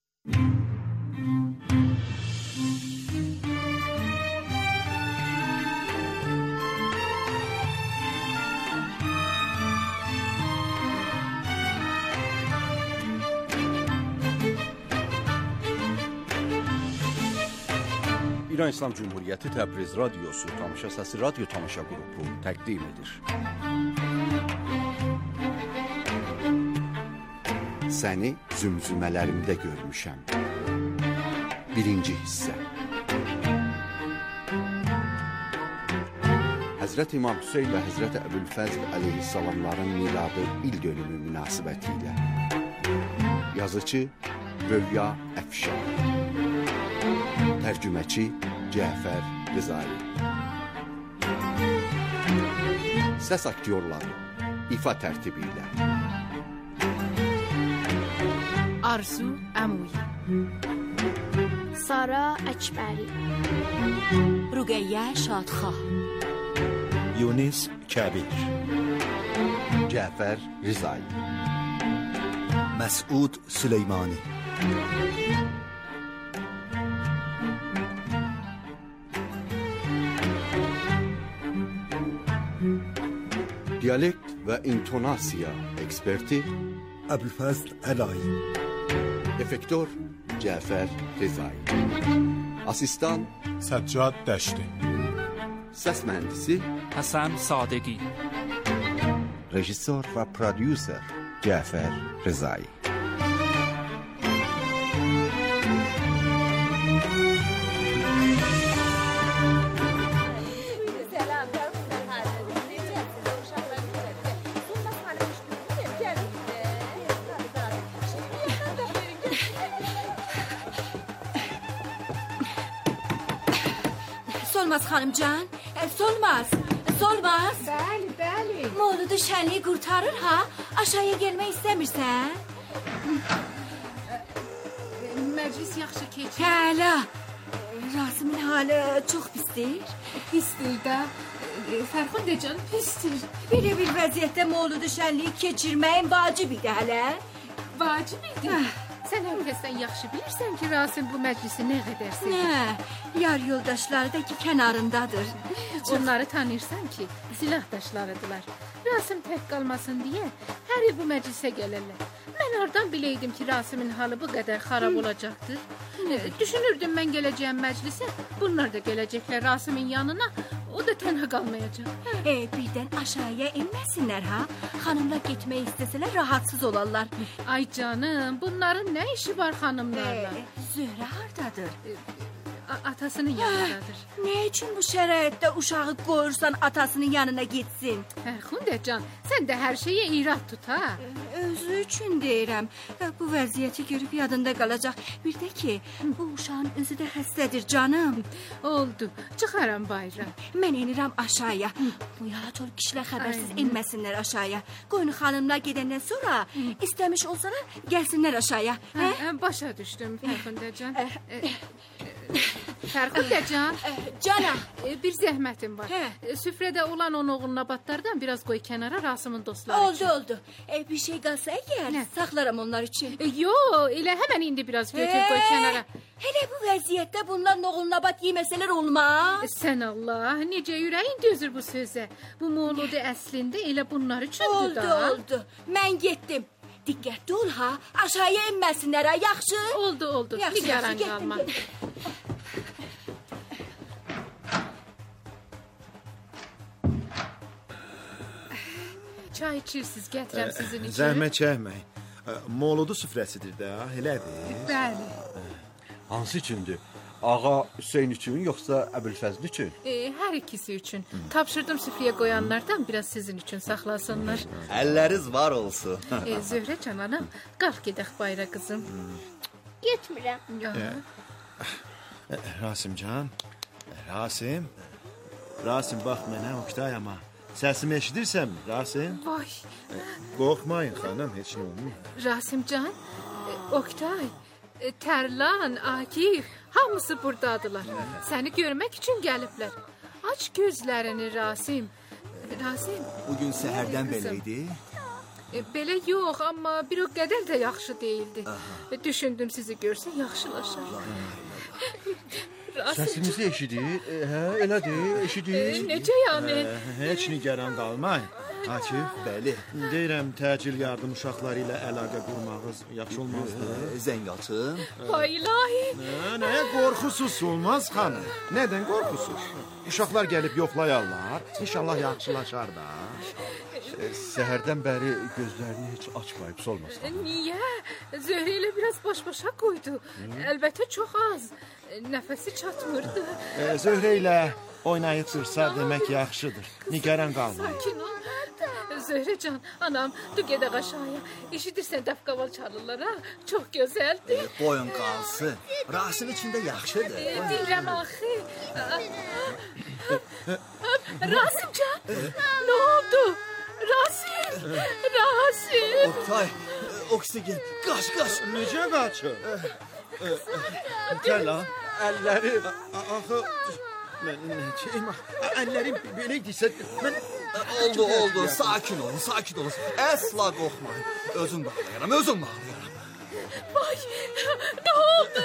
İran İslam Cumhuriyyəti Təbriz Radiosu Tamaşa Səsi Radyo Tamaşa Qrupu təqdim edir. Səni zümzümələrimdə görmüşəm. Birinci hissə. Həzrət İmam Hüseyn və Həzrət Əbülfəzl əleyhissalamların miladı il dönümü münasibəti ilə. Yazıcı Rövya Əfşar. Tərcüməçi Cəfər Rızai. Səs aktyorları ifa tərtibi ilə. Arzu Əmuyi, Sara Əkbəri, Rüqəyyə Şadxah, Yunis Kəbir, Cəfər Rızai, Məsud Süleymani. Diyalekt və intonasiya eksperti Əbülfəzl Əlayi. Efektör Cəfər Rızai. Asistan Səccad Dəşti. Səs mühəndisi Həsən Sadəqi. Rejissor və prodüser Cəfər Rızai. Solmaz xanım can, Solmaz. Bəli. Moludu şənliyi qurtarır ha? Aşağıya gəlmək istəmirsən? Məclis yaxşı keçir. Hələ. Razimin halı çox pisdir. Pisdir də. Fərxundə can pisdir. Belə bir vəziyyətdə moludu şənliyi keçirməyin vacib idi hələ. Vacib idi. Sən hər kəsdən yaxşı bilirsən ki, Rasim bu məclisi nə qədər sevir. Nə? Yar yoldaşları da ki kənarındadır. Onları tanırsan ki, silahdaşlarıdırlar. Rasim tək qalmasın deyə hər il bu məclisə gəlirlər. Mən hardan biləydim ki, Rasimin halı bu qədər xarab olacaqdır? Düşünürdüm mən gələcəyəm məclisə, bunlar da gələcəklər Rasimin yanına, o da tənha qalmayacaq. Birdən aşağıya inməsinlər ha. Xanımlar getmək istəsələr rahatsız olarlar. Ay canım, bunların nə işi var xanımlarla? Zöhrə hardadır? Atasının yanındadır. Nə üçün bu şəraitdə uşağı qoyursan atasının yanına getsin? Fərxundəcan, sən də hər şeyə irad tut, ha? Özü üçün deyirəm. Bu vəziyyəti görüb yadında qalacaq. Bir də ki, bu uşağın özü də xəstədir canım. Oldu, çıxaram bayra. Mən enirəm aşağıya. Bu yalatol kişilər xəbərsiz inməsinlər aşağıya. Qoyun xanımlar gedəndən sonra istəmiş olsalar gəlsinlər aşağıya. Başa düşdüm Fərxundəcan. Fərxundəcan. Canım. Bir zəhmətim var. Süfrədə olan o oğlun nabatlardan biraz qoy kənara Rasimin dostları üçün. Oldu. Bir şey qalsa əgər saxlaram onlar üçün. Yox, elə həmən indi biraz götür qoy kənara. Hələ bu vəziyyətdə bunlar oğlun nabat yeməsələr olmaz. Sən Allah, necə ürəyin dözür bu sözə? Bu Mövludi əslində elə bunlar üçündür da. Oldu. Mən getdim. Diqqətli ol ha, aşağıya inməsinlər ha, yaxşı? Oldu. Nigaran qalma. Çay içirsiniz, gətirəm sizin üçün. Zəhmət çəkməyin. Mövludu süfrəsidir də, elədir? Bəli. Hansı üçündür? Ağa Hüseyn üçün, yoxsa Əbülfəzl üçün? Hər ikisi üçün. Tapşırdım süfrəyə qoyanlardan biraz sizin üçün saxlasınlar. Əlləriz var olsun. Zöhrə cananım, qalx gedək bayra qızım. Getmirəm. Rasimcan, Rasim bax mənə Oktayama. Səsimi eşidirsən mi, Rasim? Vay. Qorxmayın xanım, heç nə olmur. Rasimcan, Oktay, Tərlan, Akif, hamısı buradadılar. Səni görmək üçün gəliblər. Aç gözlərini Rasim. Bugün səhərdən belə idi? Belə yox, amma bir o qədər də yaxşı deyildi. Düşündüm sizi görsə yaxşılaşar. Səsinizi eşidir, elədir, eşidir. Necə yəni? Heç nigaran qalmayın. Akif, bəli. Deyirəm, təcil yardım uşaqları ilə əlaqə qurmağınız yaxşı olmazdı. Zəng açın. Vay ilahi. Nəyə qorxusuz olmaz xanım? Nədən qorxusuz? Uşaqlar gəlib yoxlayarlar. İnşallah yaxşılaşar da. Səhərdən bəri gözlərini heç açmayıb solmasın. Niyə? Zöhrə ilə biraz baş-başa qoydu. Əlbəttə çox az. Nəfəsi çatmırdı. Zöhrə ilə oynayıb dursa demək yaxşıdır. Nigaran qalmayın. Sakin ol. Zöhrəcan, anam, du gedək aşağıya. Eşidirsən dəfqaval çalırlar, ha? Çox gözəldir. Qoyun qalsın. Rasim içində yaxşıdır. Deyirəm axı. Rasimcan, nə oldu? Rasim. Oktay, oksigen, qaç. Necə qaçın? Gəl lan, əllərim. Axı, mən necəyim? Əllərim belə idisə, mən... Oldu, sakin olun. Əsla qorxmayın. Özüm bağlayaram. Vay, nə oldu?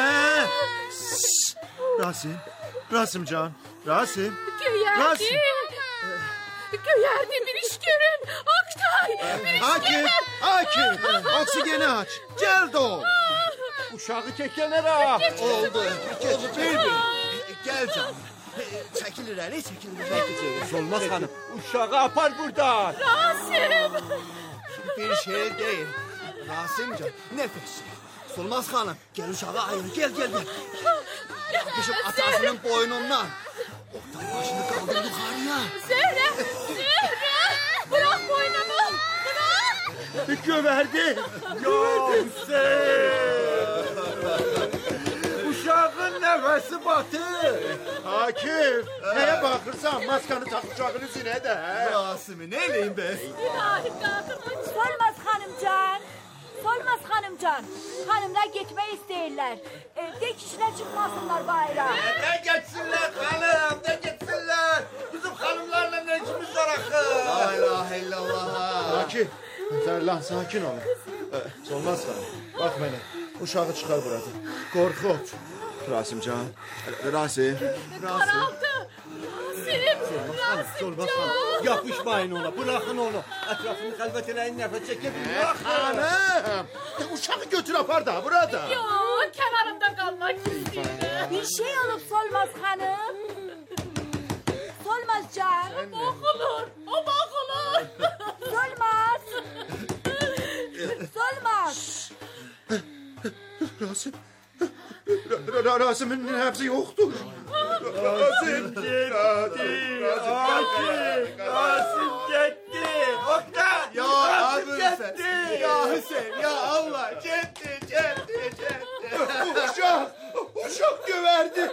Rasimcan, Rasim. Göyərdi, bir iş görün. Oktay, bir iş görün. Akif, oksigeni aç. Gəl doğ. Uşağı çəkənərə. Oldu. Gəl canım. Çəkilir əli. Olmaz xanım. Uşağı apar buradan. Rasim. Bir şey deyil. Rasimcan, nəfəs. Solmaz xanım, gəl uşağı ayır. Gəl. Yapmışım atasının boynundan. Oktay başını qaldır yuxarıya. Zöhrə. Bırak boynumu. Bırak. Göverdi. Uşağın nəfəsi batır. Akif, nəyə baxırsan? Maskanı tax uşağın üzünə də. Rasimi, nə eləyim bəs? İlahi qadın. Solmaz xanımcan. Xanımlar getmək istəyirlər. De kişilər çıxmasınlar bayra. Ne geçsinler hanım, ne geçsinler. Bizim hanımlarla ne işimiz var axı? La ilahe illallah. Akif, Tərlan, sakin olun. Solmaz xanım, bax mənə. Uşağı çıxar buradan. Qorxut. Rasimcan, Rasim. Qaraldı. Rasim. Solmaz xanım, yapışmayın ona, bırakın onu. Ətrafını xəlvət eləyin, nəfəs çəkə bilmir. Hanım, uşağı götür apar da burada. Yok, kenarımda kalmak istiyorum. Bir şey olup Solmaz hanım. Solmaz can. Bakılır, o bakılır. Solmaz. Solmaz. Rasim. Rasim'in hepsi yoktur. Rasim gitti. Rasim gitti. Oktay. Ya abi gitti. Ya Hüseyin, ya Allah. Gitti. Uşak göverdi.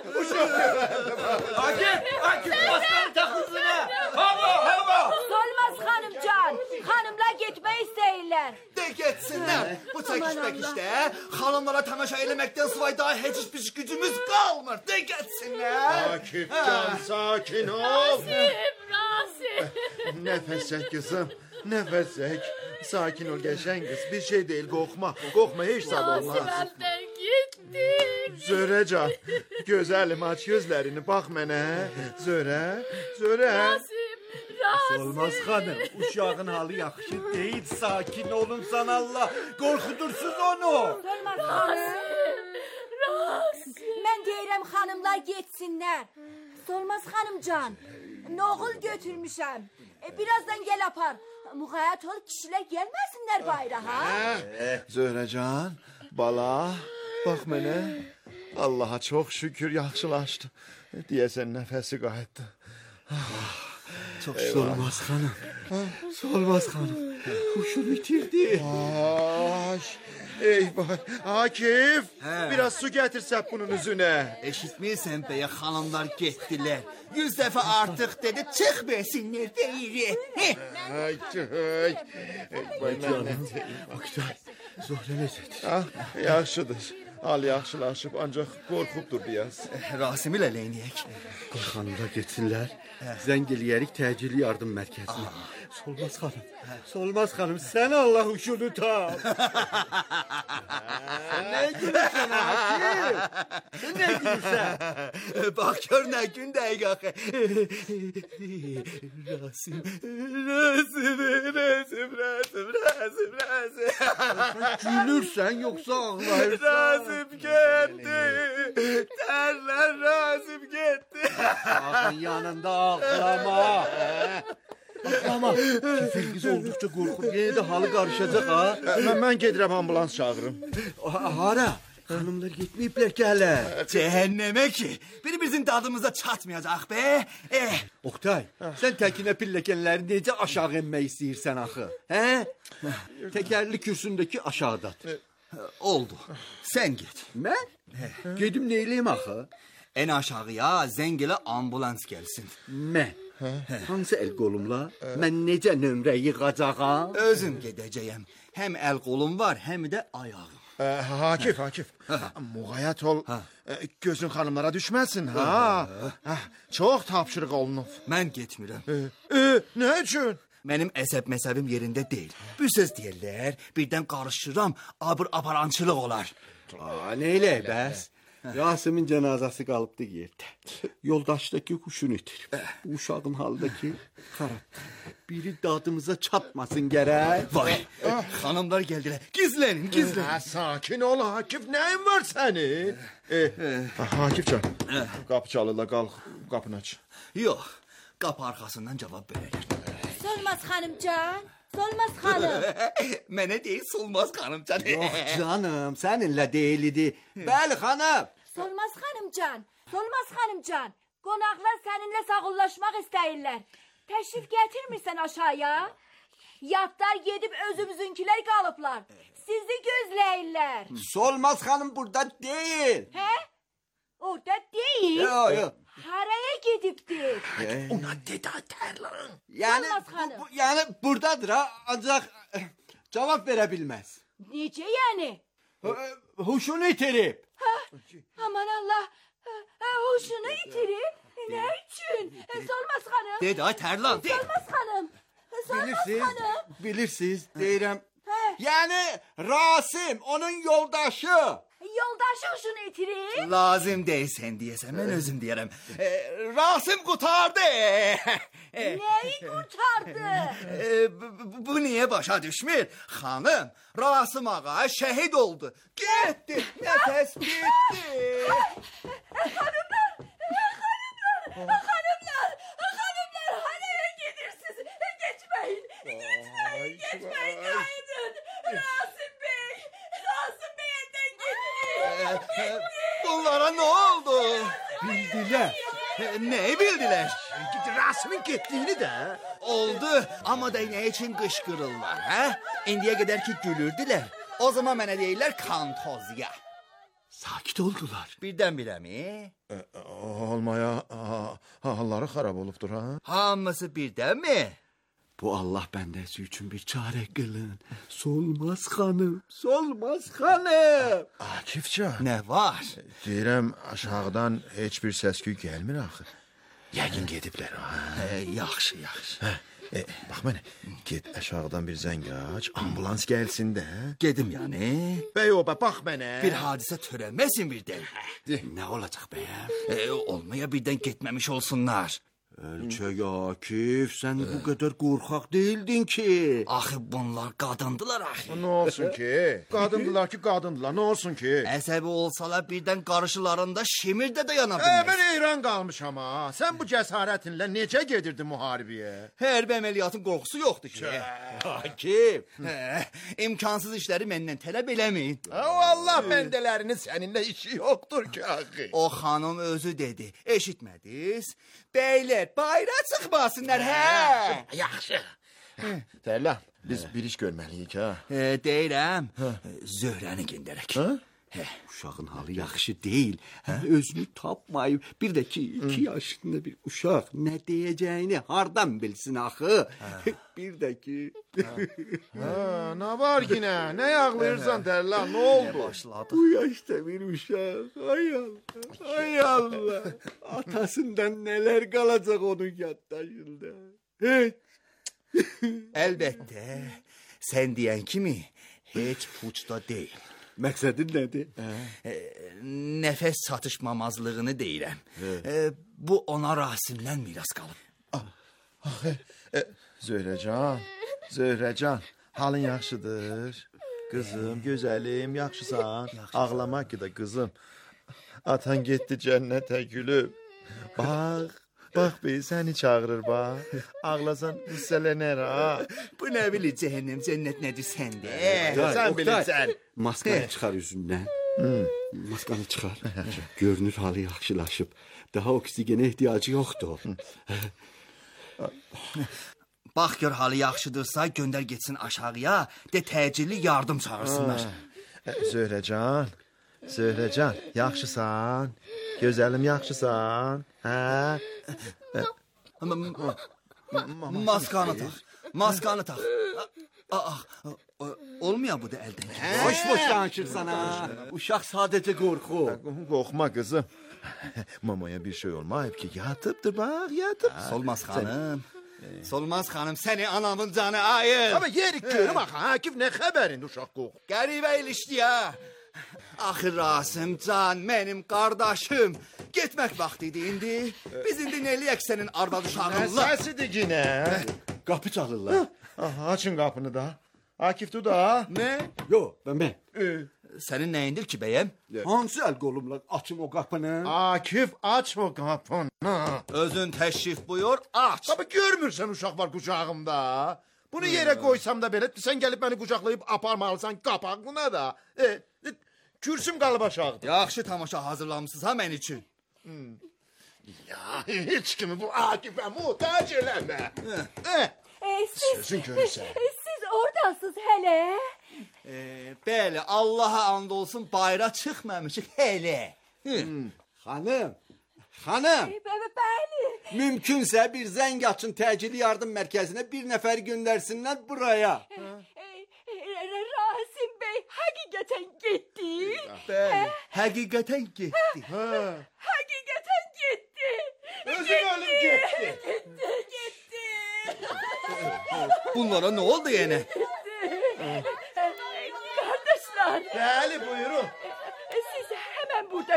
Akif basları takısına. Hava. Solmaz hanımcan. Hanımlar gitmeyi isteyirler. De getsinler. Bu çəkişmək işte. Xanımlara tamaşa eləməkdən sıvay daha heç bir gücümüz qalmır. De getsinler. Akifcan sakin ol. Rasim. Nefes çek kızım. Nefes çek. Sakin ol geçen kız. Bir şey değil korkma. Korkma hiç sad olmaz. Rasim gitti. Zörecan. Güzelim aç gözlerini bak mənə. Zöre. Rasim. Solmaz xanım, uşağın halı yaxşı deyil. Sakin olun san Allah. Qorxudursunuz onu. Solmaz hanım. Rasim. Ben deyirəm hanımlar getsinler. Solmaz hanımcan. Noğul götürmüşəm. Birazdan gel apar. Muğayat ol kişiler gelmesinler bayrağa. Zörecan. Bala. Bak mənə. Allah'a çok şükür yaxşılaşdı. Deyəsən nəfəsi qayıtdı. Çok Solmaz xanım. Solmaz xanım. Huşunu itirdi. Eyvah. Akif. Biraz su getirsek bunun üzüne. Eşitmirsən bəyə xanımlar getdilər. 100 dəfə artıq dedi çıxmasınlar deyir. Ay. Oktay, Zohra necədir? Yaxşıdır. Hal yaxşılaşıb ancaq qorxubdur biraz. Rasim ilə eləyək. Xanımlar getsinlər. Zəng eləyərik təcili yardım mərkəzinə. Solmaz xanım, sən Allah huşunu tap. Nə gülürsən Akif? Nə gülürsən? Bax gör nə gün dəqiq axı. Rasim. Gülürsən yoxsa ağlayırsan? Rasim getdi. Tərlər Rasim getdi. Ağın yanında ağlama. Ama Kefil kız oldukça korkup yine de halı karışacak ha. Mən gedirəm ambulans çağırırım. Hara? Hanımlar gitmeyipler ki hele. Cehenneme ki. Birimizin tadımıza çatmayacak be. Oktay, sen tekine pillekenleri nece aşağı inmeyi istəyirsən axı? He? Tekerli kürsündeki aşağıda. Oldu. Sen git. Ben? Gedim neyleyim axı? En aşağıya zengele ambulans gelsin. Ben? Hansı el qolumla? Mən necə nömrə yığacağam? Özüm gedəcəyəm. Həm əl qolum var, həm də ayağım. Akif. Muğayat ol. Gözün xanımlara düşməsin ha. Çox tapşırıq olunub. Mən getmirəm. Nə üçün? Mənim əsəb-məsəbim yerində deyil. Bir söz deyirlər, birdən qarışıram, abır aparançılıq olar. Neylək bəs? Rasim'in cenazesi kalıptı yerde. Yoldaştaki kuşunu itirip. Uşağın haldaki karat. Biri dadımıza çatmasın gerek. Vay. Hanımlar geldiler. Gizlenin. Sakin ol Akif. Neyin var senin? Akifcan. Kapı çalırlar. Kalk. Kapını aç. Yok. Kapı arkasından cevap verirler. Solmaz hanımcan. Solmaz hanım. Mənə deyil Solmaz xanımcan. Yox canım, səninlə deyildi. Bəli xanım. Solmaz hanımcan. Qonaqlar səninlə sağollaşmaq istəyirlər. Təşrif gətirmirsən aşağıya. Yatlar gedib özümüzünkiler qalıblar. Sizi gözləyirlər. Solmaz xanım burada deyil. Hə? Orada deyil. Yok. Haraya gedibdir? Ona dedi Tərlan. Yani buradadır ha, ancaq cavab verebilmez. Necə yəni? Huşunu itirib. Aman Allah. Huşunu itirib? Ne için? Solmaz hanım. Dedi Tərlan. Solmaz hanım. Bilirsiniz deyirəm. Yani Rasim onun yoldaşı. Yoldaş huşunu itirir? Lazım değil sen diyesen ben özüm diyerəm. Rasim kurtardı. Neyi kurtardı? Bu niye başa düşmür? Hanım, Rasim ağa şehit oldu. Gitti, nefes bitti. Hanımlar, haneye gidirsiniz. Geçmeyin, kaydın. Rasim Bey elden gitti. Bunlara ne oldu? Bildiler. Neyi bildiler? Rasim'in gittiğini de. Oldu ama da ne için kışkırırlar ha? İndiye kadar ki gülürdüler. O zaman bana deyirlər kantozya. Sakit oldular. Birdən-birə mi? Olmaya halları xarab olubdur ha. Hamısı birdən mi? Bu Allah bəndəsi üçün bir çarə qılın. Solmaz xanım, Solmaz xanım. Akifcan. Nə var? Deyirəm aşağıdan heç bir səs-küy gəlmir axı. Yəqin gediblər ha. Yaxşı. Bax mənə, get aşağıdan bir zəng aç, ambulans gəlsin də. Gedim yani. Bəy oba, bax mənə. Bir hadisə törənməsin birdən. Nə olacaq bəyəm? Olmaya birdən getməmiş olsunlar. Ölçək Akif, sən bu qədər qorxaq deyildin ki. Axı bunlar qadındılar axı. Nə olsun ki? Qadındılar, nə olsun ki? Əsəbi olsalar birdən qarşılarında şimir də dayana bilməz. Mən heyran qalmışam ha. Sən bu cəsarətinlə necə gedirdin müharibəyə? Hərbi əməliyyatın qorxusu yoxdur ki. Akif. İmkansız işləri məndən tələb eləməyin. Allah bəndələrinin səninlə işi yoxdur ki axı. O xanım özü dedi. Eşitmədiniz? Beylər, bayra çıxmasınlar, hə? Yaxşı. Tərlə, biz bir iş görməliyik, ha? Deyirəm, Zöhrəni göndərək. Uşağın halı yaxşı deyil. Özünü tapmayıb, bir də ki, 2 yaşında bir uşaq nə deyəcəyini hardan bilsin axı? Bir də ki... Nə var yine? Nə ağlayırsan Tərlə, nə oldu? Bu yaşda bir uşaq, ay Allah. Atasından nələr qalacaq onun yaddaşında? Əlbəttə, sən deyən kimi heç puçda deyil. Məqsədin nədir? Nəfəs çatışmamazlığını deyirəm. Bu ona Rasimdən miras qalıb. Zöhrəcan, halın yaxşıdır. Qızım, gözəlim, yaxşısan. Ağlama ki də qızım. Atan getdi cənnətə gülüb. Bax bey, səni çağırır bax. Ağlasan hissələnər ha. Bu nə bilir cəhənnəm, cənnət nədir səndə? Sən bilirsən. Maskanı çıxar üzündən. Maskanı çıxar. Görünür halı yaxşılaşıb. Daha oksigenə ehtiyacı yoxdur. Bax gör halı yaxşıdırsa göndər getsin aşağıya. De təcilli yardım çağırsınlar. Zöhrəcan, yaxşısan? Gözəlim, yaxşısan? Hə? Maskanı tax. Olmuyor bu da əldən. Boş danışırsan ha. Uşaq sadəcə qorxu. Qorxma qızım. Mamaya bir şey olmayıb ki, yatıbdır bax, yatıb. Solmaz xanım, səni anamın canı ayır. Ama yerik görüm axı, Akif nə xəbərin uşaq qorxu? Qəribə ilişdi ya. Axı Rasim can, mənim qardaşım. Getmək vaxtıydı indi. Biz indi nəliyək sənin arvad uşağınla? Səsidir yine. Qapı çalırlar. Açın qapını da. Akif dur da. Ne? Yo, ben. Sənin nəyindir ki bəyəm? Hansı əl qolumla açın o qapını? Akif, aç o qapını. Özün təşrif buyur, aç. Tabi görmürsən uşaq var qucağımda. Bunu yerə qoysam da belə, sən gəlib məni qucaqlayıb aparmalısan qapağına da. Kürsüm qalıb aşağıda. Yaxşı tamaşa hazırlamışsınız ha mən üçün. Ya, heç kimi bu Akif'e muhtaç eləmə. Sözün görürsən. Siz oradasınız hələ. Bəli, Allaha and olsun bayra çıxmamışıq hələ. Xanım. Bəli. Mümkünsə bir zəng açın təcili yardım mərkəzinə, bir nəfər göndərsinlər buraya. Rasim Bey həqiqətən getdi. Bəli, həqiqətən getdi. Həqiqətən getdi. Özün ölüm getdi. Getdi. Bunlara ne oldu yenə? Qardaşlar. Bəli, buyurun. Siz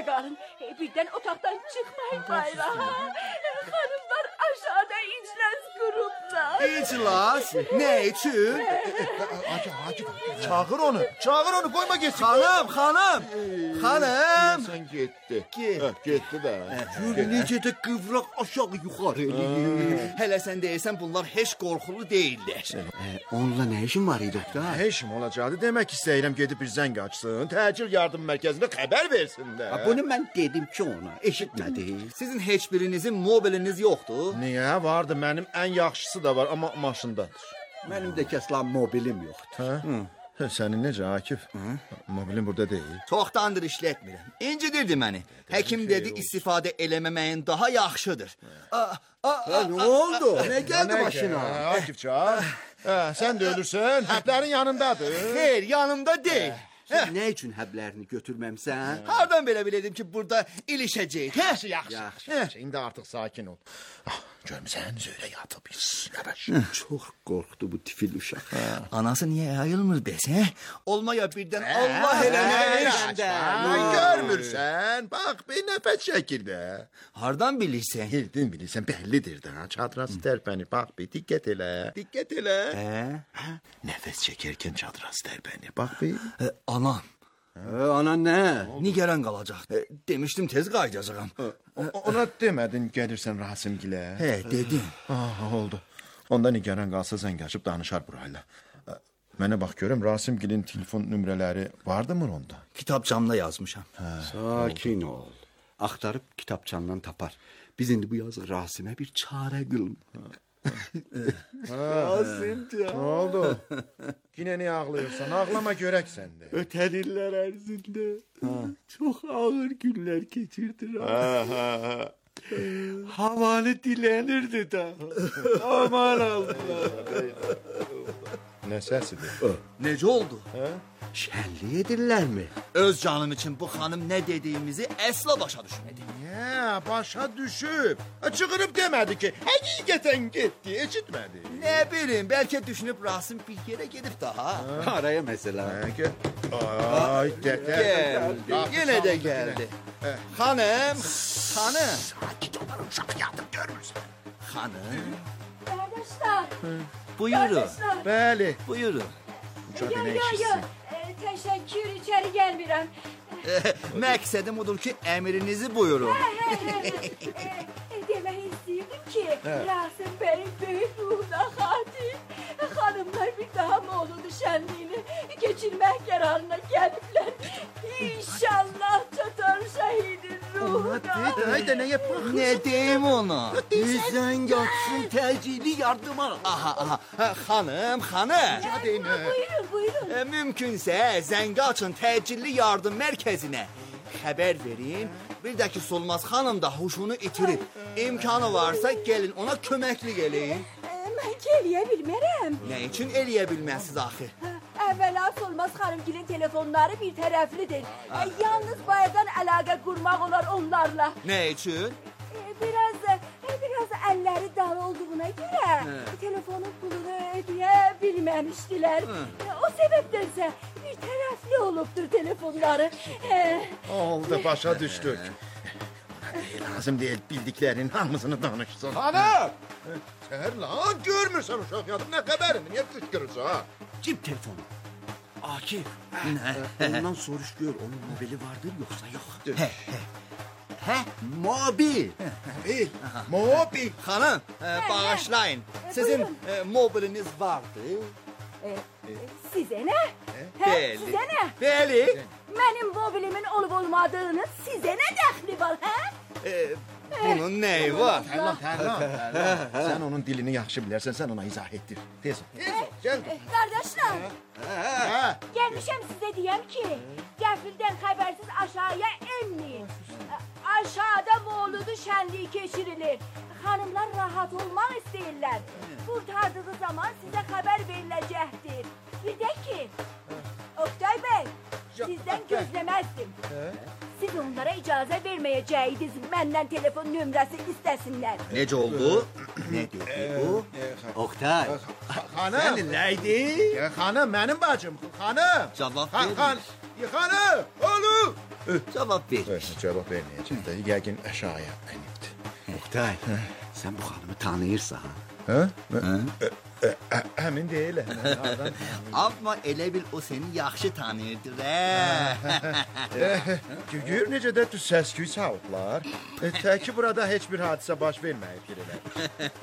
qalın. Birdən otaqdan çıxmayın bayrağa. Xanımlar aşağıda iclas qurublar. İclas? Ne için? Akif, çağır onu, koyma geçsin. Xanım. Sen gitti. Gitti de. Necə də qıvraq aşağı yuxarı eləyir. Hələ sən deyirsən bunlar heç qorxulu deyillər. Onunla nə işin var idi Oktay? Nə işim olacaktı? Demək istəyirəm gedib bir zəng açsın. Təcil yardım mərkəzinə xəbər versin də. Bunu mən dedim ki ona, eşitmədi. Sizin heç birinizin mobiliniz yoxdur? Niyə? Vardı, mənim ən yaxşısı da var, amma maşındadır. Mənim də kəslan mobilim yoxdur. Sənin necə Akif? Mobilin burada deyil. Çoxdandır işlətmirəm. İncidirdi məni. Həkim dedi istifadə eləməməyin daha yaxşıdır. Nə oldu? Nə gəldi başına? Akifcan, sən də ölürsən, həblərin yanındadır. Xeyr, yanımda deyil. Nə üçün həblərini götürməmsən? Hardan belə bilirdim ki, burada ilişəcək? Yaxşı. İndi artıq sakin ol. Görmüsən, Zöhrə yatıb yavaş. Çox qorxdu bu tifil uşaq. Anası niyə ayılmır desə? Olmaya birdən Allah eləmək. Görmürsən? Bax, bir nəfət şəkildə. Hardan bilirsən? Bilirsən, bəllidir də. Çadrası tərpəni, bax, bir diqqət elə. Nəfəs çəkərkən çadrası tərpəni, bax bir. Anam. Ana nə? Nigaran qalacaq. Demişdim tez qayıdacağam. Ona demədin gəlirsən Rasimgilə? Dedim. Oldu. Onda nigaran qalsa zəng açıb danışar burayla. Mənə bax görüm, Rasimgilin telefon nömrələri vardımı onda? Kitabçamda yazmışam. Sakin ol. Axtarıb kitabçandan tapar. Biz indi bu yazıq Rasimə bir çarə qılın. Rasimcan. Nə oldu? Yine niye ağlıyorsan? Ağlama görək səndə. Ötən illər ərzində çox ağır günlər keçirdi Rasim. Havanı dilənirdi da. Aman Allah. Nə səsidir? Necə oldu? Şənlik edirlərmi? Öz canım için bu xanım nə dediyimizi əsla başa düşmədi. Ya, başa düşüb. Çığırıb demədi ki, həqiqətən getdi, eşitmədi. Nə bilim, bəlkə düşünüb Rasim bir yerə gedib daha. Araya məsələ. Ay, gəldi. Yenə də gəldi. Xanım. Sakit olar, uşaq yatıb görmürsən. Xanım. Qardaşlar. Buyurun. Bəli. Buyurun. Yo. Təşəkkür, içəri gəlmirəm. Məqsədim odur ki, əmrinizi buyurun. Demək istəyirdim ki, Rasim bəyin böyük ruhuna xatir. Xanımlar bir daha Mövlud şənliyini keçirmək qərarına gəliblər. İnşallah çatar şəhidin ruhuna. Hayda, nə yapaq? Ne deyim ona? Zəng açsın təcili yardıma. Aha. Xanım. Buyurun. Mümkünsə zəngi açın təcilli yardım mərkəzinə. Xəbər verin. Bir də ki Solmaz xanım da huşunu itirib. İmkanı varsa gəlin ona köməklik eləyin. Mən ki eləyə bilmərəm. Nə üçün eləyə bilməzsiz axı? Əvvəla Solmaz xanımgilin telefonları bir tərəflidir. Yalnız bayırdan əlaqə qurmaq olar onlarla. Nə üçün? Biraz əlləri dar olduğuna görə telefonun pulunu ödəyə bilməmişdilər. O səbəbdənsə bir tərəfli olubdur telefonları. Oldu, başa düşdük. Lazım deyil, bildiklərin hamısını danışsın. Hanım! Səhər lan, görmürsən uşaq yatıb, nə xəbərim, niyə qışqırırsan? Cib telefonu. Akif. Ondan soruş gör, onun mobili vardır yoxsa yox. Mobil. Xanım, bağışlayın. Sizin mobiliniz vardı. Sizə nə? Sizə nə? Bəli. Mənim mobilimin olub olmadığını sizə nə dəxli var, Bunun nəyi var? Tərlan. Sən onun dilini yaxşı bilərsən, sən ona izah etdir. Tez ol, gəl. Qardaşlar, gəlmişəm sizə deyəm ki, qəfildən xəbərsiz aşağıya enməyin. Aşağıda Mövludu şənliyi keçirilir. Xanımlar rahat olmaq istəyirlər. Qurtardığı zaman sizə xəbər veriləcəkdir. Bir də ki, Oktay bəy, sizdən gözləməzdim. Siz onlara icazə verməyəcəydiniz, məndən telefon nömrəsi istəsinlər. Necə oldu? Nə dedi bu? Oktay. Xanım. Sənin nəydi? Xanım, mənim bacım, xanım. Cavab verin. Xanım, oğlum. Cavab vermiş. Cavab verməyəcək də, yəqin əşyaya ənibdir. Oktay, sən bu xanımı tanıyırsan, ha? Həmin deyil. Amma elə bil o seni yaxşı tanıyırdı. Gör necə də düz səs-küy salıblar. Təki burada heç bir hadisə baş verməyib.